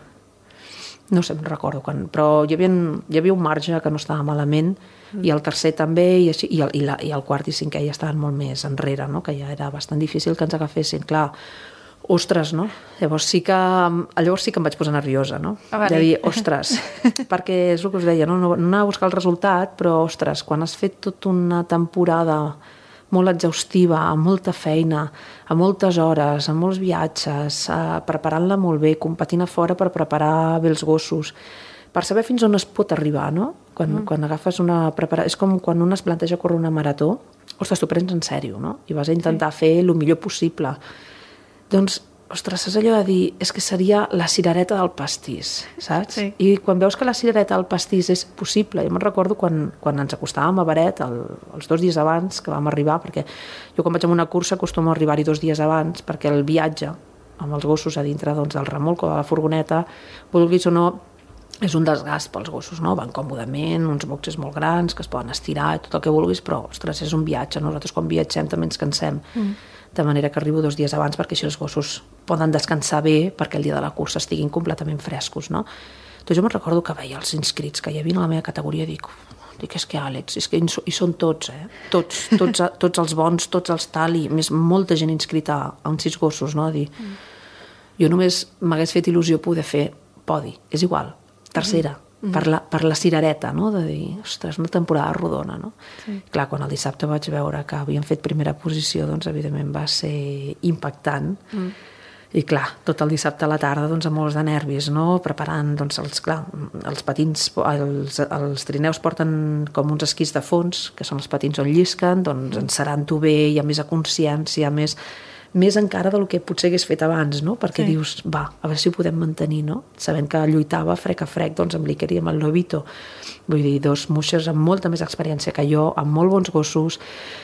[SPEAKER 3] No sé, no recordo quan, però hi havia, hi havia un marge que no estava malament, mm. i el tercer també, i, així, i, el, i, la, i el quart i cinquè ja estaven molt més enrere, no? Que ja era bastant difícil que ens agafessin. Clar, ostres, no? Llavors sí que, llavors sí que em vaig posar nerviosa, no? Ah, vale. De dir, ostres, perquè és el que us deia, no? No anar a buscar el resultat, però, ostres, quan has fet tota una temporada molt exhaustiva, amb molta feina, amb moltes hores, amb molts viatges, eh, preparant-la molt bé, competint a fora per preparar bé els gossos, per saber fins on es pot arribar, no? Quan, mm. quan agafes una preparació... És com quan un es planteja córrer una marató, ostres, t'ho prens en sèrio, no? I vas a intentar sí. fer el millor possible. Doncs, ostres, és allò de dir, és que seria la cirereta del pastís, saps? Sí. I quan veus que la cirereta del pastís és possible, jo me'n recordo quan, quan ens acostàvem a Baret, el, els dos dies abans que vam arribar, perquè jo quan vaig a una cursa acostumo a arribar-hi dos dies abans, perquè el viatge amb els gossos a dintre doncs, del remolc o de la furgoneta, vulguis o no, és un desgast pels gossos, no? Van còmodament, uns boxes molt grans que es poden estirar, tot el que vulguis, però, ostres, és un viatge. Nosaltres quan viatgem també ens cansem. Mm. De manera que arribo dos dies abans perquè així els gossos poden descansar bé perquè el dia de la cursa estiguin completament frescos, no? Doncs jo me'n recordo que veia els inscrits que hi havia a la meva categoria i dic, Dic, és que Àlex, és que hi són tots, eh? Tots, tots, tots els bons, tots els tal, i més molta gent inscrita a uns sis gossos, no? Dir, mm. jo només m'hagués fet il·lusió poder fer podi, és igual, tercera, mm. per, la, per la cirereta, no? De dir, ostres, una temporada rodona, no? Sí. Clar, quan el dissabte vaig veure que havien fet primera posició, doncs evidentment va ser impactant, mm. i clar, tot el dissabte a la tarda doncs, amb molts de nervis, no? Preparant doncs, els, clar, els patins, els, els trineus porten com uns esquís de fons, que són els patins on llisquen, doncs encerant-ho bé, hi ha més a consciència, més, més encara del que potser hagués fet abans, no? Perquè sí. Dius, va, a veure si ho podem mantenir, no? Sabent que lluitava frec a frec doncs, amb l'Iker i amb el Lobito, vull dir, dos muixes amb molta més experiència que jo, amb molt bons gossos.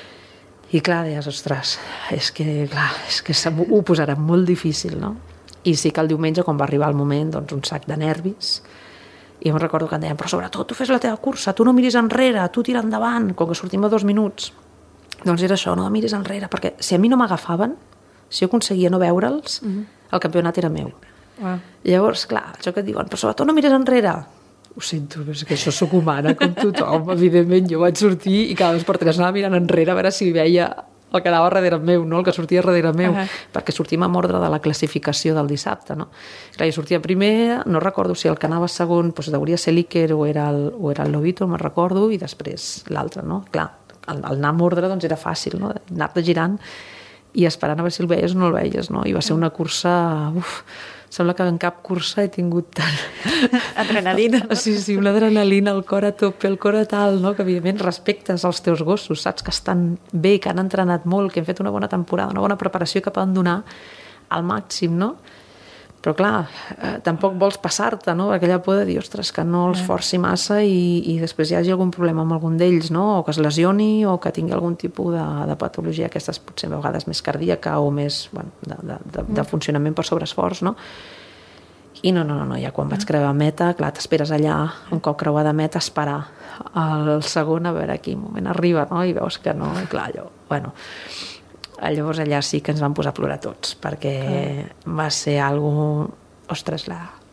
[SPEAKER 3] I clar, deies, ostres, és que, clar, és que ho posarà molt difícil, no? I sí que el diumenge, quan va arribar el moment, doncs un sac de nervis, i em recordo que em deien, però sobretot tu fes la teva cursa, tu no miris enrere, tu tira endavant, com que sortim a dos minuts. Doncs era això, no miris enrere, perquè si a mi no m'agafaven, si jo aconseguia no veure'ls, mm-hmm. el campionat era meu. Wow. Llavors, clar, això que et diuen, però sobretot no miris enrere, ho sento, és que això sóc humana com tothom, evidentment jo vaig sortir i cada dos per tres anava mirant enrere a veure si veia el que anava darrere meu, no? El que sortia darrere meu, uh-huh. perquè sortim amb ordre de la classificació del dissabte, no? Clar, jo sortia primer, no recordo si el que anava segon doncs hauria ser l'Iker o era el, o era el Lobito, me'n recordo, i després l'altre, no? Clar, el, el anar amb ordre doncs era fàcil, no? Anar-te girant i esperant a veure si el veies o no el veies, no? I va ser una cursa, uf, sembla que en cap cursa he tingut tant...
[SPEAKER 2] Adrenalina. No?
[SPEAKER 3] Sí, sí, una adrenalina, el cor a tope, el cor a tal, no? Que evidentment respectes els teus gossos, saps que estan bé, que han entrenat molt, que han fet una bona temporada, una bona preparació que poden donar al màxim, no? Però clar, eh, tampoc vols passar-te, no? Aquella por de dir, ostres, que no els forci massa i, i després hi hagi algun problema amb algun d'ells, no? O que es lesioni o que tingui algun tipus de, de patologia, aquestes potser a vegades més cardíaca o més, bueno, de, de, de, de funcionament per sobreesforç, no? I no, no, no, no, ja quan vaig creuar meta, clar, t'esperes allà, un cop creuada meta, esperar el segon a veure a quin moment arriba, no? I veus que no, i clar, allò, bueno... Llavors allà sí que ens vam posar a plorar tots, perquè ah. va ser algo... Ostres, la...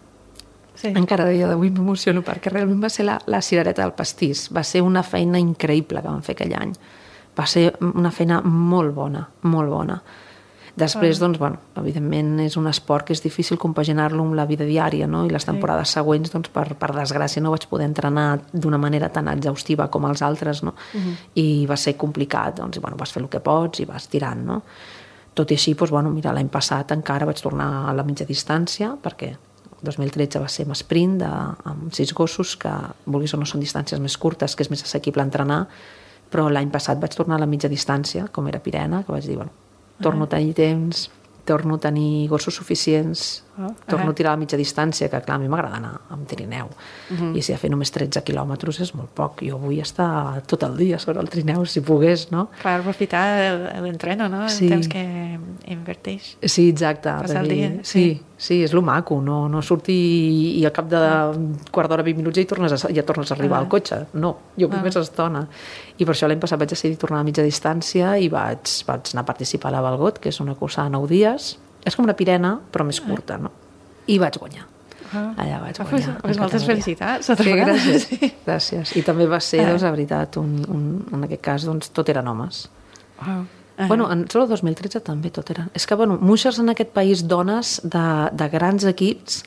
[SPEAKER 3] Sí. Encara dia d'avui m'emociono, perquè realment va ser la, la cirereta del pastís. Va ser una feina increïble que vam fer aquell any. Va ser una feina molt bona, molt bona. Després, ah. doncs, bueno, evidentment és un esport que és difícil compaginar-lo amb la vida diària, no? I les temporades sí. següents, doncs, per, per desgràcia, no vaig poder entrenar d'una manera tan exhaustiva com els altres, no? Uh-huh. I va ser complicat, doncs, i, bueno, vas fer el que pots i vas tirant, no? Tot i així, doncs, bueno, mira, l'any passat encara vaig tornar a la mitja distància, perquè el dos mil tretze va ser amb sprint, de, amb sis gossos, que, vulguis o no, són distàncies més curtes, que és més assequible entrenar, però l'any passat vaig tornar a la mitja distància, com era Pirena, que vaig dir, bueno, torno a tenir temps, torno a tenir gossos suficients, oh, torno a tirar a mitja distància, que clar, a mi m'agrada anar amb trineu, uh-huh. i si a fer només tretze quilòmetres és molt poc, jo vull estar tot el dia sobre el trineu, si pogués, no?
[SPEAKER 2] Clar, aprofitar l'entreno, no?
[SPEAKER 3] Sí.
[SPEAKER 2] El temps que inverteix.
[SPEAKER 3] Sí, exacte.
[SPEAKER 2] Passar el dia.
[SPEAKER 3] Sí, sí, és lo maco, no, no sortir i al cap de quart d'hora, vint minuts ja, tornes a, ja tornes a arribar ah. al cotxe, no, jo vull ah. més estona. I per això l'any passat vaig decidir tornar a mitja distància i vaig, vaig anar a participar a la Valgot, que és una cursa de nou dies, és com una Pirena, però més curta, no? I vaig guanyar. Ah. Allà vaig guanyar.
[SPEAKER 2] Pues, pues moltes felicitats.
[SPEAKER 3] Sí, gràcies. Sí. Gràcies. I també va ser, doncs, la veritat, un, un, en aquest cas, doncs, tot eren homes.
[SPEAKER 2] Wow. Uh-huh.
[SPEAKER 3] Bueno, en el dos mil tretze també tot eren... És que, bueno, muixes en aquest país, dones de, de grans equips,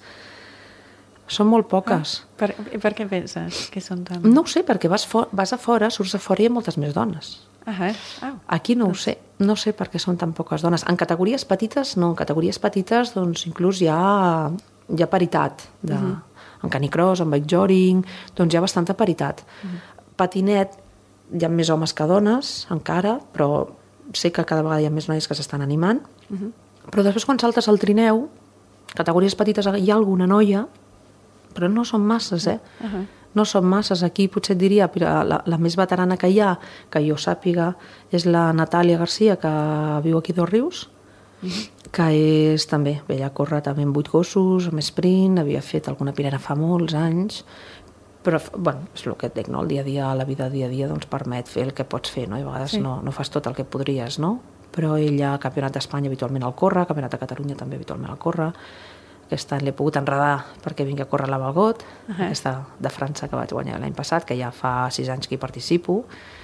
[SPEAKER 3] són molt poques.
[SPEAKER 2] Ah, per, per què penses que són tan...
[SPEAKER 3] No ho sé, perquè vas, for, vas a fora, surts a fora i hi ha moltes més dones.
[SPEAKER 2] Uh-huh. Oh.
[SPEAKER 3] Aquí no ho sé, no sé per què són tan poques dones. En categories petites, no, en categories petites doncs inclús hi ha, hi ha paritat. De, uh-huh. En canicross, en bikejoring, doncs hi ha bastanta paritat. Uh-huh. Patinet, hi ha més homes que dones, encara, però sé que cada vegada hi ha més noies que s'estan animant. Uh-huh. Però després quan saltes al trineu, categories petites hi ha alguna noia, però no són masses, eh? Uh-huh. No són masses. Aquí potser et diria la, la més veterana que hi ha, que jo sàpiga, és la Natàlia Garcia, que viu aquí a Dosrius, uh-huh. que és també, ella corre també amb vuit gossos, amb sprint, havia fet alguna Pirena fa molts anys, però bueno, és el que et dic, no? El dia a dia, la vida dia a dia, doncs permet fer el que pots fer, no? I a vegades sí. no, no fas tot el que podries, no? Però ella, Campionat d'Espanya habitualment el corre, Campionat de Catalunya també habitualment el corre, aquest any l'he pogut enredar perquè vingui a córrer la Valgot,
[SPEAKER 2] Uh-huh.
[SPEAKER 3] aquesta de França que vaig guanyar l'any passat, que ja fa sis anys que hi participo,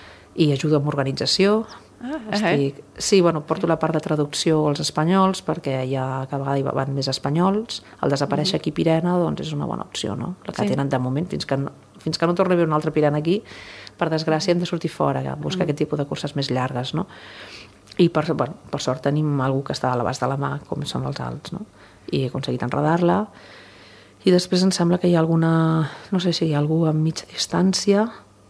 [SPEAKER 3] i ajudo amb organització.
[SPEAKER 2] Ah,
[SPEAKER 3] Estic... Sí, bueno, porto la part de traducció als espanyols, perquè ja cada vegada hi van més espanyols. El desaparèixer aquí Pirena, doncs és una bona opció, no? La que
[SPEAKER 2] Sí.
[SPEAKER 3] tenen de moment, fins que no, fins que no torni a haver un altre Pirena aquí, per desgràcia hem de sortir fora, a buscar aquest tipus de curses més llargues, no? I per, bueno, per sort tenim algú que està a l'abast de la mà, com són els alts, no? I he aconseguit enredar-la. I després em sembla que hi ha alguna... No sé si hi ha algú a mitja distància.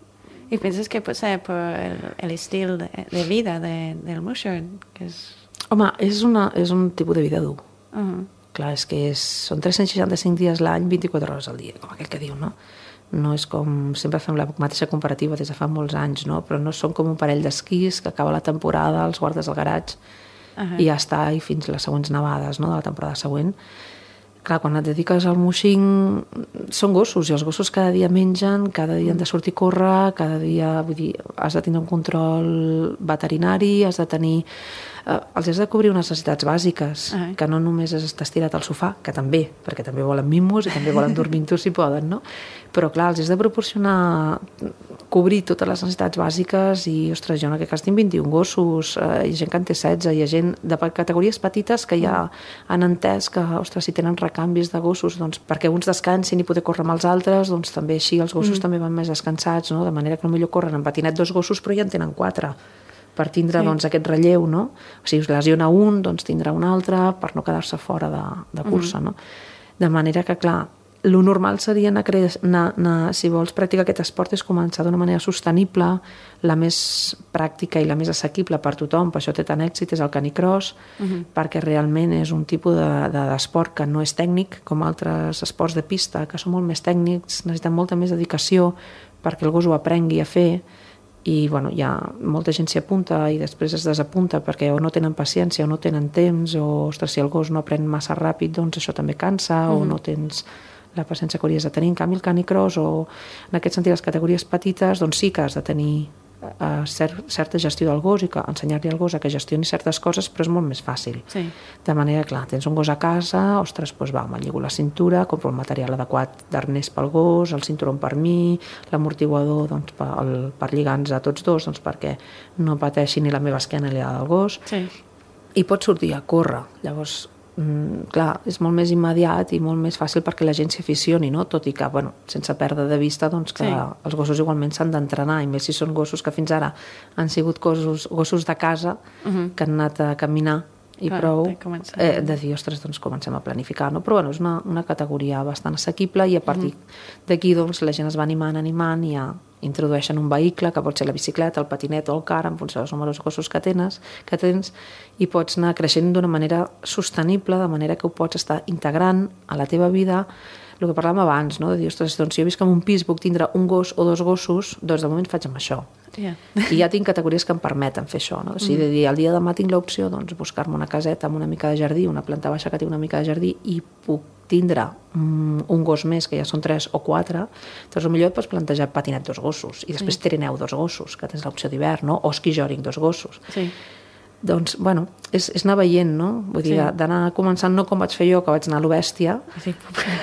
[SPEAKER 2] ¿Y piensas que puede ser por el, el estilo de, de vida de, del musher? Que es...
[SPEAKER 3] Home, és, una, és un tipus de vida dur.
[SPEAKER 2] Uh-huh.
[SPEAKER 3] Clar, és que és, són tres-cents seixanta-cinc dies l'any, vint-i-quatre hores al dia, com aquell que diu, no? No és com... Sempre fem la mateixa comparativa des de fa molts anys, no? Però no són com un parell d'esquís que acaba la temporada, els guardes al garatge
[SPEAKER 2] Uh-huh.
[SPEAKER 3] i ja està, i fins les següents nevades, no?, de la temporada següent. Clar, quan et dediques al mushing són gossos, i els gossos cada dia mengen, cada dia han de sortir a córrer, cada dia, vull dir, has de tenir un control veterinari, has de tenir... Eh, els has de cobrir unes necessitats bàsiques,
[SPEAKER 2] Uh-huh.
[SPEAKER 3] que no només és estar estirat al sofà, que també, perquè també volen mimos i també volen dormir amb tu si poden, no? Però clar, els has de proporcionar, cobrir totes les necessitats bàsiques i, ostres, jo en aquest cas tinc vint-i-un gossos, eh, hi ha gent que en té setze, hi ha gent de categories petites que ja han entès que, ostres, si tenen recanvis de gossos, doncs perquè uns descansin i poder córrer amb els altres, doncs també així els gossos mm. també van més descansats, no? De manera que potser corren en patinet dos gossos però ja en tenen quatre, per tindre
[SPEAKER 2] Sí.
[SPEAKER 3] doncs, aquest relleu, no? O sigui, us lesiona un, doncs tindrà un altre, per no quedar-se fora de, de cursa, no? De manera que, clar, lo normal seria anar, cre- anar, anar, si vols practicar aquest esport, és començar d'una manera sostenible, la més pràctica i la més assequible per tothom, per això té tant èxit, és el canicross,
[SPEAKER 2] Uh-huh.
[SPEAKER 3] perquè realment és un tipus de, de, d'esport que no és tècnic, com altres esports de pista, que són molt més tècnics, necessiten molta més dedicació perquè el gos ho aprengui a fer, i bueno, ja molta gent s'hi apunta i després es desapunta perquè o no tenen paciència o no tenen temps, o ostres, si el gos no aprèn massa ràpid, doncs això també cansa, mm-hmm. o no tens la paciència que hauries de tenir. En canvi, el canicross, o en aquest sentit les categories petites, doncs sí que has de tenir uh, cert, certa gestió del gos i que ensenyar-li al gos a que gestioni certes coses, però és molt més fàcil.
[SPEAKER 2] Sí.
[SPEAKER 3] De manera, clar, tens un gos a casa, ostres, doncs va, me'n lligo la cintura, compro el material adequat d'arnès pel gos, el cinturó per mi, l'amortiguador doncs, per, el, per lligar-nos a tots dos, doncs, perquè no pateixi ni la meva esquena ni la del gos,
[SPEAKER 2] Sí.
[SPEAKER 3] i pots sortir a córrer. Llavors, mm, clar, és molt més immediat i molt més fàcil perquè la gent s'hi aficioni, no? Tot i que, bueno, sense perdre de vista doncs, que
[SPEAKER 2] Sí.
[SPEAKER 3] els gossos igualment s'han d'entrenar, i més si són gossos que fins ara han sigut gossos, gossos de casa,
[SPEAKER 2] Uh-huh.
[SPEAKER 3] que han anat a caminar i
[SPEAKER 2] Clar,
[SPEAKER 3] prou,
[SPEAKER 2] de començar.
[SPEAKER 3] eh, de dir, ostres, doncs comencem a planificar, no? Però bueno, és una, una categoria bastant assequible, i a partir mm. d'aquí doncs, la gent es va animant, animant, i ja introdueixen un vehicle, que pot ser la bicicleta, el patinet o el car, en funció dels números de gossos que tens, que tens, i pots anar creixent d'una manera sostenible, de manera que ho pots estar integrant a la teva vida. El que parlàvem abans, no? De dir, ostres, doncs si jo visc en un pis, puc tindre un gos o dos gossos, doncs de moment faig amb això.
[SPEAKER 2] Yeah.
[SPEAKER 3] I ja tinc categories que em permeten fer això, no? O sigui, de dir, el dia de demà tinc l'opció, doncs, buscar-me una caseta amb una mica de jardí, una planta baixa que té una mica de jardí, i puc tindre mm, un gos més, que ja són tres o quatre, doncs potser et pots plantejar patinet dos gossos, i després
[SPEAKER 2] Sí.
[SPEAKER 3] trineu dos gossos, que tens l'opció d'hivern, no? O esquí jòring dos gossos.
[SPEAKER 2] Sí.
[SPEAKER 3] Doncs, bueno, és, és anar veient, no? Vull dir,
[SPEAKER 2] Sí.
[SPEAKER 3] d'anar començant no com vaig fer jo, que vaig anar a l'Obèstia,
[SPEAKER 2] Sí.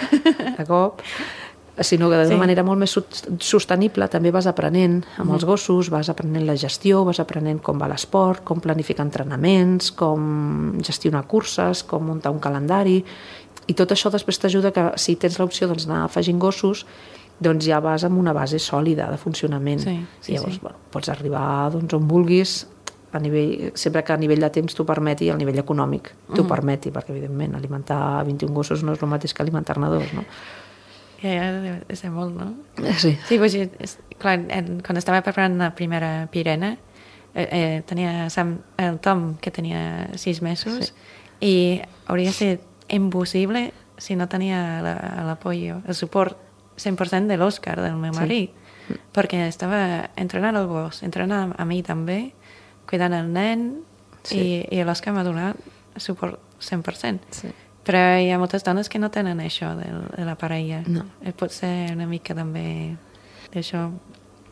[SPEAKER 3] de cop, sinó que d'una
[SPEAKER 2] Sí.
[SPEAKER 3] manera molt més sostenible també vas aprenent amb els gossos, vas aprenent la gestió, vas aprenent com va l'esport, com planificar entrenaments, com gestionar curses, com muntar un calendari, i tot això després t'ajuda que si tens l'opció doncs, d'anar afegint gossos, doncs ja vas amb una base sòlida de funcionament.
[SPEAKER 2] Sí, sí,
[SPEAKER 3] I llavors
[SPEAKER 2] sí.
[SPEAKER 3] bueno, pots arribar doncs, on vulguis, a nivell, sempre que a nivell de temps t'ho permeti i a nivell econòmic t'ho
[SPEAKER 2] Mhm.
[SPEAKER 3] permeti, perquè evidentment alimentar vint-i-un gossos no és el mateix que alimentar-ne dos, no?
[SPEAKER 2] Ja, ja, deu de ser molt, no?
[SPEAKER 3] Sí.
[SPEAKER 2] Sí, pues, jo, és, clar, en, quan estava preparant la primera Pirena, eh, eh, tenia Sam, el Tom, que tenia sis mesos,
[SPEAKER 3] Sí.
[SPEAKER 2] i hauria estat impossible si no tenia la- l'apoyo, el suport cent per cent de l'Òscar, del meu
[SPEAKER 3] Sí.
[SPEAKER 2] marit, perquè estava entrenant el gos, entrenant a mi també, cuidant el nen,
[SPEAKER 3] Sí.
[SPEAKER 2] i, i l'Òscar m'ha donat suport cent per cent.
[SPEAKER 3] Sí.
[SPEAKER 2] Però hi ha moltes dones que no tenen això de, de la parella.
[SPEAKER 3] No.
[SPEAKER 2] Eh, Pot ser una mica també d'això.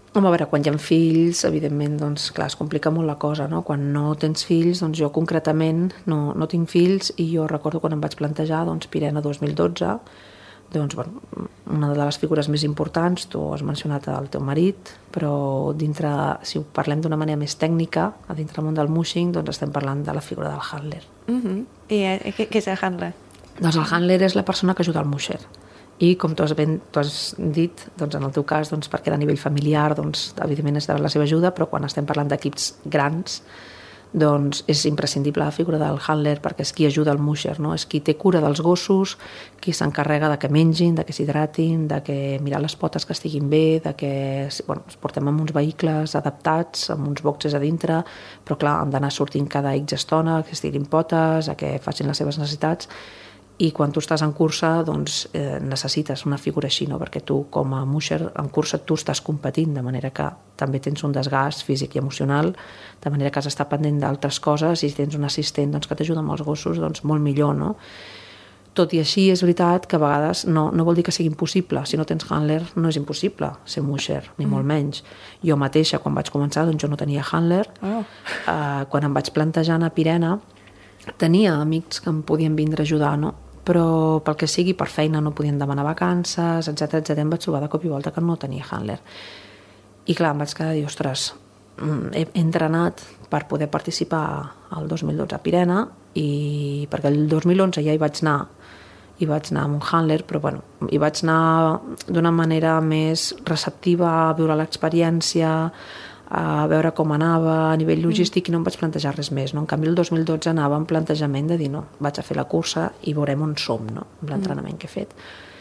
[SPEAKER 3] Home, a veure, quan hi ha fills, evidentment, doncs, clar, es complica molt la cosa, no? Quan no tens fills, doncs jo concretament no, no tinc fills i jo recordo quan em vaig plantejar, doncs, Pirena dos mil dotze, doncs, bueno, una de les figures més importants, tu has mencionat el teu marit, però dintre, si ho parlem d'una manera més tècnica, a dintre del món del mushing, doncs estem parlant de la figura del handler.
[SPEAKER 2] Uh-huh. I eh, què, què és el handler?
[SPEAKER 3] Doncs el handler és la persona que ajuda al musher. I com tu has, ben, tu has dit, doncs en el teu cas, doncs perquè a nivell familiar, doncs, evidentment és de la seva ajuda, però quan estem parlant d'equips grans, doncs és imprescindible la figura del handler perquè és qui ajuda al musher, no? És qui té cura dels gossos, qui s'encarrega de que mengin, de que s'hidratin, de que mirar les potes que estiguin bé, de que bueno, els portem amb uns vehicles adaptats, amb uns boxes a dintre, però clar, han d'anar sortint cada X estona, que estirin potes, a que facin les seves necessitats. I quan tu estàs en cursa, doncs eh, necessites una figura així, no? Perquè tu com a musher en cursa tu estàs competint, de manera que també tens un desgast físic i emocional, de manera que has d'estar pendent d'altres coses i si tens un assistent doncs, que t'ajuda amb els gossos, doncs molt millor, no? Tot i així és veritat que a vegades no, no vol dir que sigui impossible. Si no tens handler no és impossible ser musher, ni mm. molt menys. Jo mateixa, quan vaig començar, doncs jo no tenia handler. Oh. Eh, quan em vaig plantejar a Pirena, tenia amics que em podien vindre a ajudar, no? Però pel que sigui, per feina no podien demanar vacances, etcètera, etcètera. Em vaig trobar de cop i volta que no tenia handler. I clar, em vaig quedar i dir, ostres, he entrenat per poder participar al dos mil dotze a Pirena, i perquè el dos mil onze ja hi vaig anar, i vaig anar amb un handler, però bueno, hi vaig anar d'una manera més receptiva a viure l'experiència, a veure com anava a nivell logístic i no em vaig plantejar res més, no? En canvi el dos mil dotze anava amb plantejament de dir no, vaig a fer la cursa i veurem on som, no? Amb l'entrenament que he fet.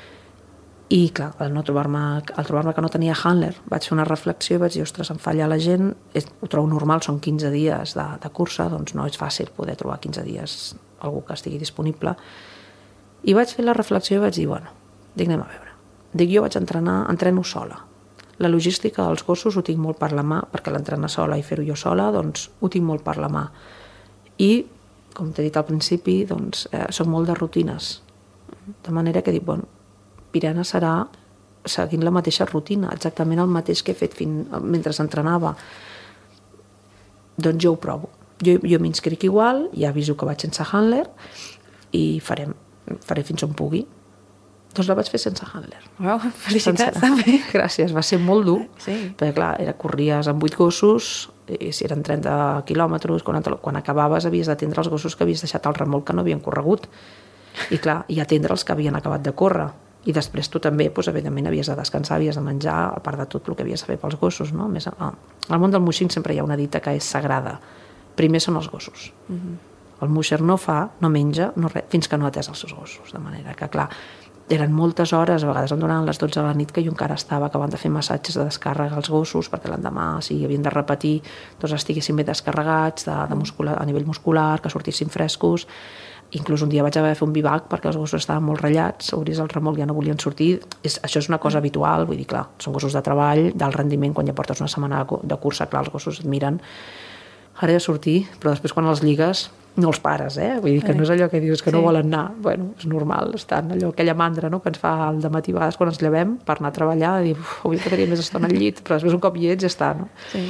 [SPEAKER 3] I clar, al no trobar-me, al trobar-me que no tenia handler, vaig fer una reflexió i vaig dir, ostres, em falla la gent, ho trobo normal, són quinze dies de, de cursa, doncs no és fàcil poder trobar quinze dies algú que estigui disponible. I vaig fer la reflexió i vaig dir, bueno, dic, anem a veure. Dic, jo vaig entrenar, entreno sola. La logística dels gossos ho tinc molt per la mà, perquè l'entrenar sola i fer-ho jo sola, doncs ho tinc molt per la mà. I, com t'he dit al principi, doncs eh, soc molt de rutines. De manera que dic, bueno, Pirena serà seguint la mateixa rutina, exactament el mateix que he fet fins, mentre entrenava. Doncs jo ho provo. Jo, jo m'inscric igual, ja aviso que vaig sense handler i farem, faré fins on pugui. Doncs la vaig fer sense handler.
[SPEAKER 2] Wow, felicitats també.
[SPEAKER 3] Gràcies, va ser molt dur,
[SPEAKER 2] sí.
[SPEAKER 3] Perquè clar, era, corries amb vuit gossos, i si eren trenta quilòmetres, quan, quan acabaves havies d'atendre els gossos que havies deixat al remolc que no havien corregut. I clar, i atendre els que havien acabat de córrer. I després tu també, doncs, evidentment, havies de descansar, havies de menjar, a part de tot el que havies de fer pels gossos, no? Més, al món del mushing sempre hi ha una dita que és sagrada. Primer són els gossos. Uh-huh. El musher no fa, no menja, no res, fins que no ha atès els seus gossos. De manera que, clar, eren moltes hores, a vegades em donaven les dotze de la nit que jo encara estava acabant de fer massatges de descàrrega als gossos perquè l'endemà, si havien de repetir, doncs estiguessin bé descarregats de, de muscular, a nivell muscular, que sortissin frescos. Inclús un dia vaig haver de fer un bivac perquè els gossos estaven molt ratllats, obris el remolc i ja no volien sortir. És, això és una cosa habitual, vull dir, clar, són gossos de treball, d'alt rendiment, quan ja portes una setmana de cursa, clar, els gossos et miren, ara he de sortir, però després quan els lligues no els pares, eh? Vull dir que no és allò que dius que no sí. volen anar. Bueno, és normal, estan allò, aquella mandra, no?, que ens fa al dematí a vegades quan ens llevem per anar a treballar, i dir, avui quedaria més estona al llit, però després un cop hi ets ja està, no? Sí.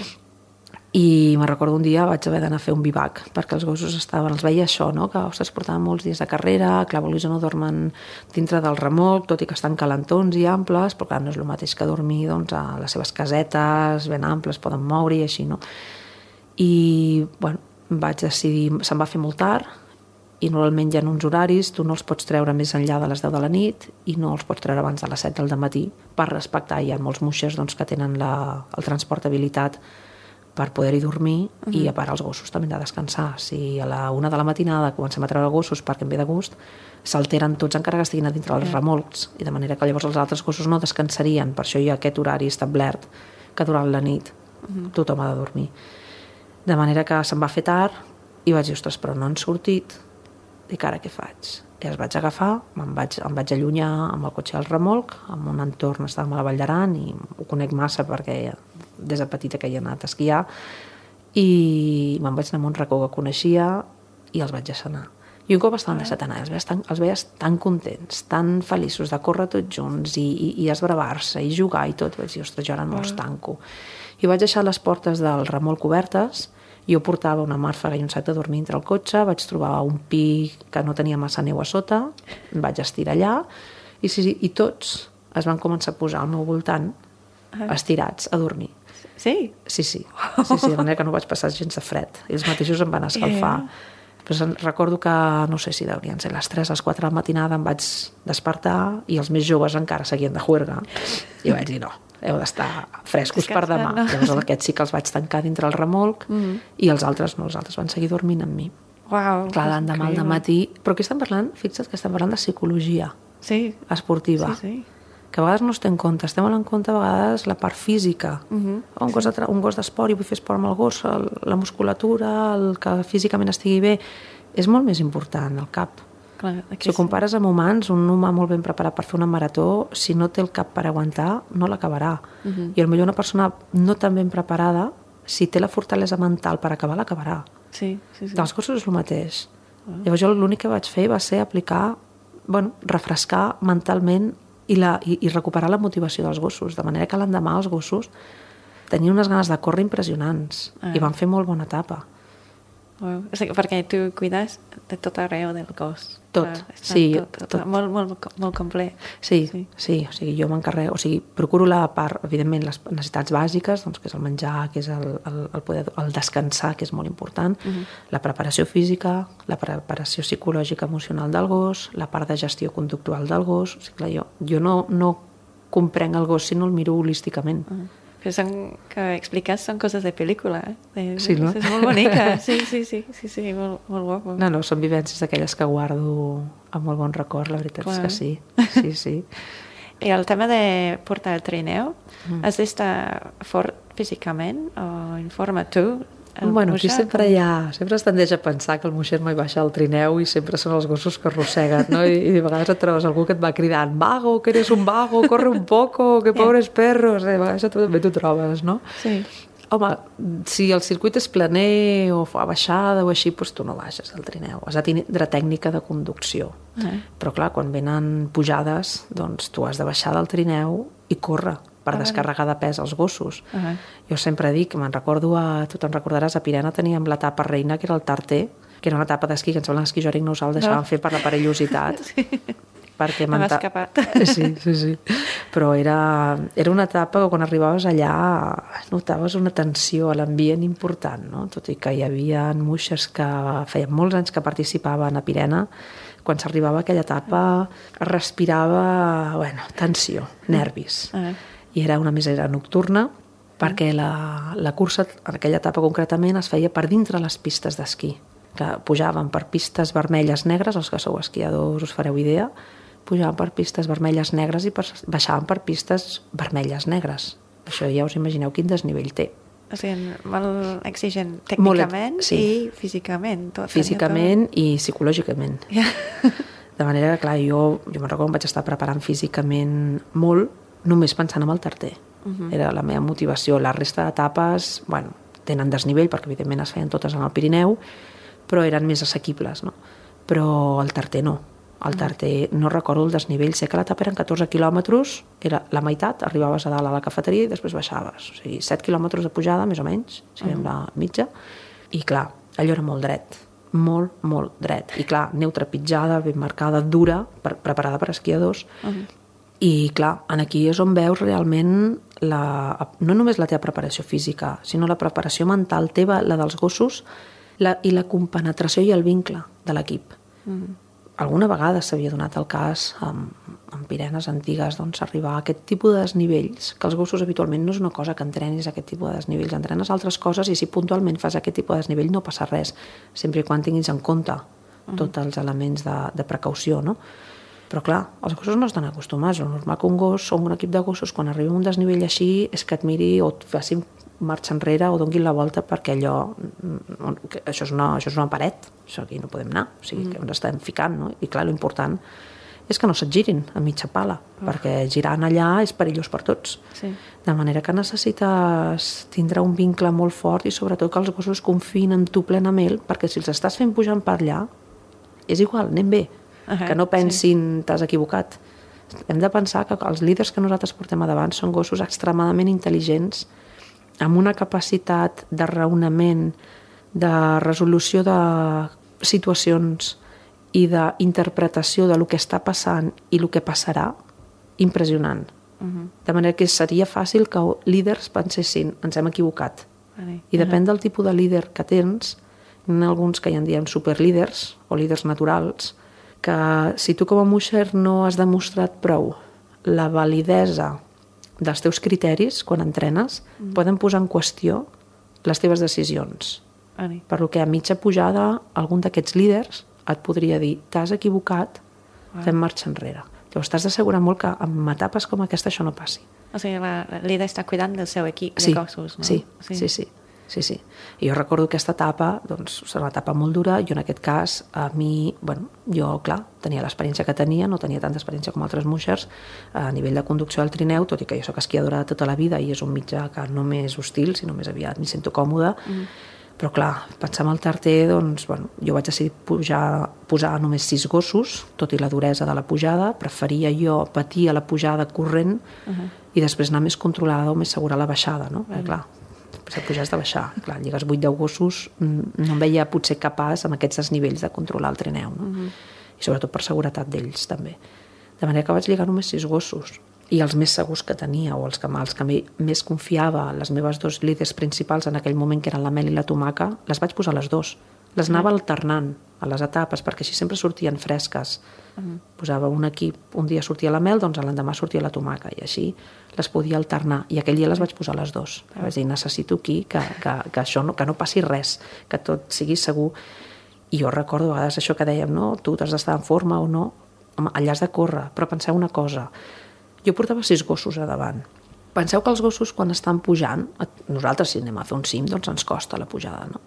[SPEAKER 3] I me'n recordo un dia vaig haver d'anar a fer un bivac perquè els gossos estaven, els veia això, no? Que ostres, portaven molts dies de carrera, clar, el Luisa no dormen dintre del remolc, tot i que estan calentons i amples, però clar, no és el mateix que dormir doncs, a les seves casetes ben amples, poden moure i així, no? I, bueno, vaig decidir, se'm va fer molt tard i normalment hi ha uns horaris, tu no els pots treure més enllà de les deu de la nit i no els pots treure abans de les set del dematí per respectar, hi ha molts mushers doncs, que tenen la, el transport habilitat per poder-hi dormir uh-huh. i a part els gossos també han de descansar. Si a la una de la matinada comencem a treure gossos perquè em ve de gust, s'alteren tots encara que estiguin a dintre dels remolcs i de manera que llavors els altres gossos no descansarien, per això hi ha aquest horari establert que durant la nit uh-huh. tothom ha de dormir. De manera que se'm va fer tard i vaig dir, ostres, però no han sortit. Dic, ara què faig? I els vaig agafar, em vaig, em vaig allunyar amb el cotxe al remolc, en un entorn, estàvem a la Vall d'Aran i ho conec massa perquè des de petita que hi he anat a esquiar, i me'n vaig anar a un racó que coneixia i els vaig deixar anar. I un cop estaven deixat anar, els veies tan, els veies tan contents, tan feliços de córrer tots junts i, i, i esbravar-se i jugar i tot. Vaig dir, ostres, jo ara no els tanco. I vaig deixar les portes del remolc obertes. Jo portava una màrfaga i un sac de dormir entre el cotxe, vaig trobar un pi que no tenia massa neu a sota, em vaig estirar allà i, sí, sí, i tots es van començar a posar al meu voltant estirats a dormir.
[SPEAKER 2] Sí?
[SPEAKER 3] Sí, sí. Sí, sí, de manera que no vaig passar gens de fred. Ells mateixos em van escalfar. Yeah. Però recordo que, no sé si deurien ser les tres, les quatre de la matinada, em vaig despertar i els més joves encara seguien de juerga. I vaig dir, no, heu d'estar frescos per demà. No. Llavors aquests sí que els vaig tancar dintre el remolc mm. i els altres no, els altres van seguir dormint amb mi.
[SPEAKER 2] Uau,
[SPEAKER 3] clar, l'endemà al matí... Però què estem parlant? Fixa't que estem parlant de psicologia
[SPEAKER 2] sí.
[SPEAKER 3] esportiva.
[SPEAKER 2] Sí, sí.
[SPEAKER 3] Que a vegades no es té en compte. Estem en compte a vegades la part física. Uh-huh. Un gos, de, un gos d'esport i vull fer esport amb el gos, el, la musculatura, el que físicament estigui bé, és molt més important, el cap.
[SPEAKER 2] Clar,
[SPEAKER 3] si ho compares amb humans, un humà molt ben preparat per fer una marató, si no té el cap per aguantar, no l'acabarà. Uh-huh. I potser una persona no tan ben preparada, si té la fortalesa mental per acabar, l'acabarà.
[SPEAKER 2] Sí, sí, sí.
[SPEAKER 3] Dels gossos és el mateix. Uh-huh. Llavors jo l'únic que vaig fer va ser aplicar, bueno, refrescar mentalment I, la, i, i recuperar la motivació dels gossos, de manera que l'endemà els gossos tenien unes ganes de córrer impressionants ah. i van fer molt bona etapa.
[SPEAKER 2] Wow. O sigui, perquè tu cuides de tot arreu del gos.
[SPEAKER 3] Tot, ah, sí.
[SPEAKER 2] Tot, tot, tot. Molt, molt, molt complet.
[SPEAKER 3] Sí, sí, sí, o sigui, jo m'encarrego, o sigui, procuro la part, evidentment, les necessitats bàsiques, doncs, que és el menjar, que és el, el, el, poder, el descansar, que és molt important, uh-huh. la preparació física, la preparació psicològica emocional del gos, la part de gestió conductual del gos. O sigui, clar, jo, jo no, no comprenc el gos si no el miro holísticament. Uh-huh.
[SPEAKER 2] Però són, que expliques són coses de pel·lícula. De,
[SPEAKER 3] sí, no?
[SPEAKER 2] És molt bonica. Sí, sí, sí, sí, sí molt, molt guapo.
[SPEAKER 3] No, no, són vivències d'aquelles que guardo amb molt bon record, la veritat Clar. És que sí. Sí, sí.
[SPEAKER 2] I el tema de portar el trineu, mm. has d'estar fort físicament o en forma tu?
[SPEAKER 3] Bueno, aquí sempre hi ha... Sempre es tendeix a pensar que el moixer mai baixa al trineu i sempre són els gossos que arrosseguen, no? I, i de vegades et trobes algú que et va cridant vago, que eres un vago, corre un poco, que pobres perros... I de vegades també t'ho trobes, no?
[SPEAKER 2] Sí.
[SPEAKER 3] Home, si el circuit és planer o fa baixada o així, doncs tu no baixes al trineu. Has de tindre tècnica de conducció. Uh-huh. Però clar, quan venen pujades, doncs tu has de baixar del trineu i córrer per uh-huh. descarregar de pes els gossos. Uh-huh. Jo sempre dic, me'n recordo, a, tu te'n recordaràs, a Pirena teníem l'etapa reina, que era el tarter, que era una etapa d'esquí que em sembla que l'esquí Jòric no us el deixaven no. fer per la perillositat. Sí. Perquè
[SPEAKER 2] m'ha escapat.
[SPEAKER 3] Sí, sí, sí. Però era, era una etapa que quan arribaves allà notaves una tensió a l'ambient important, no? Tot i que hi havia moixes que feien molts anys que participaven a Pirena, quan s'arribava a aquella etapa es respirava, bueno, tensió, nervis. Uh-huh. I era una misèria nocturna perquè la, la cursa, en aquella etapa concretament, es feia per dintre les pistes d'esquí. Que pujaven per pistes vermelles negres, els que sou esquiadors us fareu idea, pujaven per pistes vermelles negres i per, baixaven per pistes vermelles negres. Això ja us imagineu quin desnivell té.
[SPEAKER 2] O sigui, molt exigent tècnicament molt, sí. i físicament. Tot,
[SPEAKER 3] físicament
[SPEAKER 2] tot.
[SPEAKER 3] I psicològicament. Yeah. De manera que, clar, jo, jo me'n recordo, vaig estar preparant físicament molt, només pensant en el tarter. Uh-huh. Era la meva motivació. La resta d'etapes, bueno, tenen desnivell, perquè evidentment es feien totes en el Pirineu, però eren més assequibles, no? Però el tarter no. El tarter, no recordo el desnivell, sé que l'etapa eren catorze quilòmetres, era la meitat, arribaves a dalt a la cafeteria i després baixaves. O sigui, set quilòmetres de pujada, més o menys, si uh-huh. la mitja, i clar, allò era molt dret, molt, molt dret. I clar, neu trepitjada, ben marcada, dura, per, preparada per esquiadors, uh-huh. i clar, aquí és on veus realment la, no només la teva preparació física, sinó la preparació mental teva, la dels gossos, la, i la compenetració i el vincle de l'equip. Uh-huh. Alguna vegada s'havia donat el cas amb, amb Pirenes antigues, doncs arribar a aquest tipus de desnivells, que els gossos habitualment no és una cosa que entrenis aquest tipus de desnivells, entrenes altres coses i si puntualment fas aquest tipus de desnivell no passa res, sempre i quan tinguis en compte uh-huh. tots els elements de, de precaució, no? Però clar, els gossos no estan acostumats, el normal que un gos o un equip de gossos quan arriba a un desnivell així és que et miri o et faci marxa enrere o donguin la volta perquè allò, això és una, això és una paret, això aquí no podem anar, o sigui, que ens estem ficant, no? I clar, l'important és que no se't girin a mitja pala, uh. perquè girant allà és perillós per tots. Sí. De manera que necessites tindre un vincle molt fort i sobretot que els gossos confin en tu plenament, perquè si els estàs fent pujant per allà, és igual, anem bé, uh-huh, que no pensin sí. t'has equivocat. Hem de pensar que els líders que nosaltres portem a davant són gossos extremadament intel·ligents, amb una capacitat de raonament, de resolució de situacions i d'interpretació de lo que està passant i el que passarà, impressionant. Uh-huh. De manera que seria fàcil que líders pensessin ens hem equivocat. Uh-huh. I depèn del tipus de líder que tens, hi ha alguns que ja en diem superlíders o líders naturals, que si tu com a musher no has demostrat prou la validesa dels teus criteris quan entrenes, uh-huh. poden posar en qüestió les teves decisions. Uh-huh. Per lo que a mitja pujada algun d'aquests líders et podria dir t'has equivocat, uh-huh. fem marxa enrere. Llavors t'has d'assegurar molt que en etapes com aquesta això no passi.
[SPEAKER 2] O sigui, la, la líder està cuidant del seu equip
[SPEAKER 3] sí,
[SPEAKER 2] de gossos, no?
[SPEAKER 3] Sí, sí, sí, sí, sí, sí. I jo recordo aquesta etapa, doncs, serà una etapa molt dura, i en aquest cas, a mi, bueno, jo, clar, tenia l'experiència que tenia, no tenia tanta experiència com altres mushers, a nivell de conducció del trineu, tot i que jo soc esquiadora de tota la vida i és un mitjà que no m'és hostil, sinó més aviat m'hi sento còmoda, mm. Però clar, pensar en el tarter, doncs, bueno, jo vaig decidir pujar, posar només sis gossos, tot i la duresa de la pujada, preferia jo patir a la pujada corrent uh-huh. i després anar més controlada o més segura a la baixada, no? Uh-huh. Clar, després de pujar has de baixar. Clar, lligues vuit deu gossos, no em veia potser capaç amb aquests desnivells de controlar el trineu, no? Uh-huh. I sobretot per seguretat d'ells, també. De manera que vaig lligar només sis gossos. I els més segurs que tenia, o els que, els que més confiava, les meves dos líders principals en aquell moment, que eren la Mel i la Tomaca, les vaig posar les dos. Les anava alternant a les etapes, perquè així sempre sortien fresques. Uh-huh. Posava un equip, un dia sortia la Mel, doncs l'endemà sortia la Tomaca, i així les podia alternar. I aquell dia les vaig posar les dos. Uh-huh. Vaig dir, necessito aquí que, que, que, això no, que no passi res, que tot sigui segur. I jo recordo a vegades això que dèiem, no? Tu t'has d'estar en forma o no? Home, allà has de córrer, però penseu una cosa. Jo portava sis gossos a davant. Penseu que els gossos, quan estan pujant, nosaltres si anem a fer un cim, doncs ens costa la pujada, no?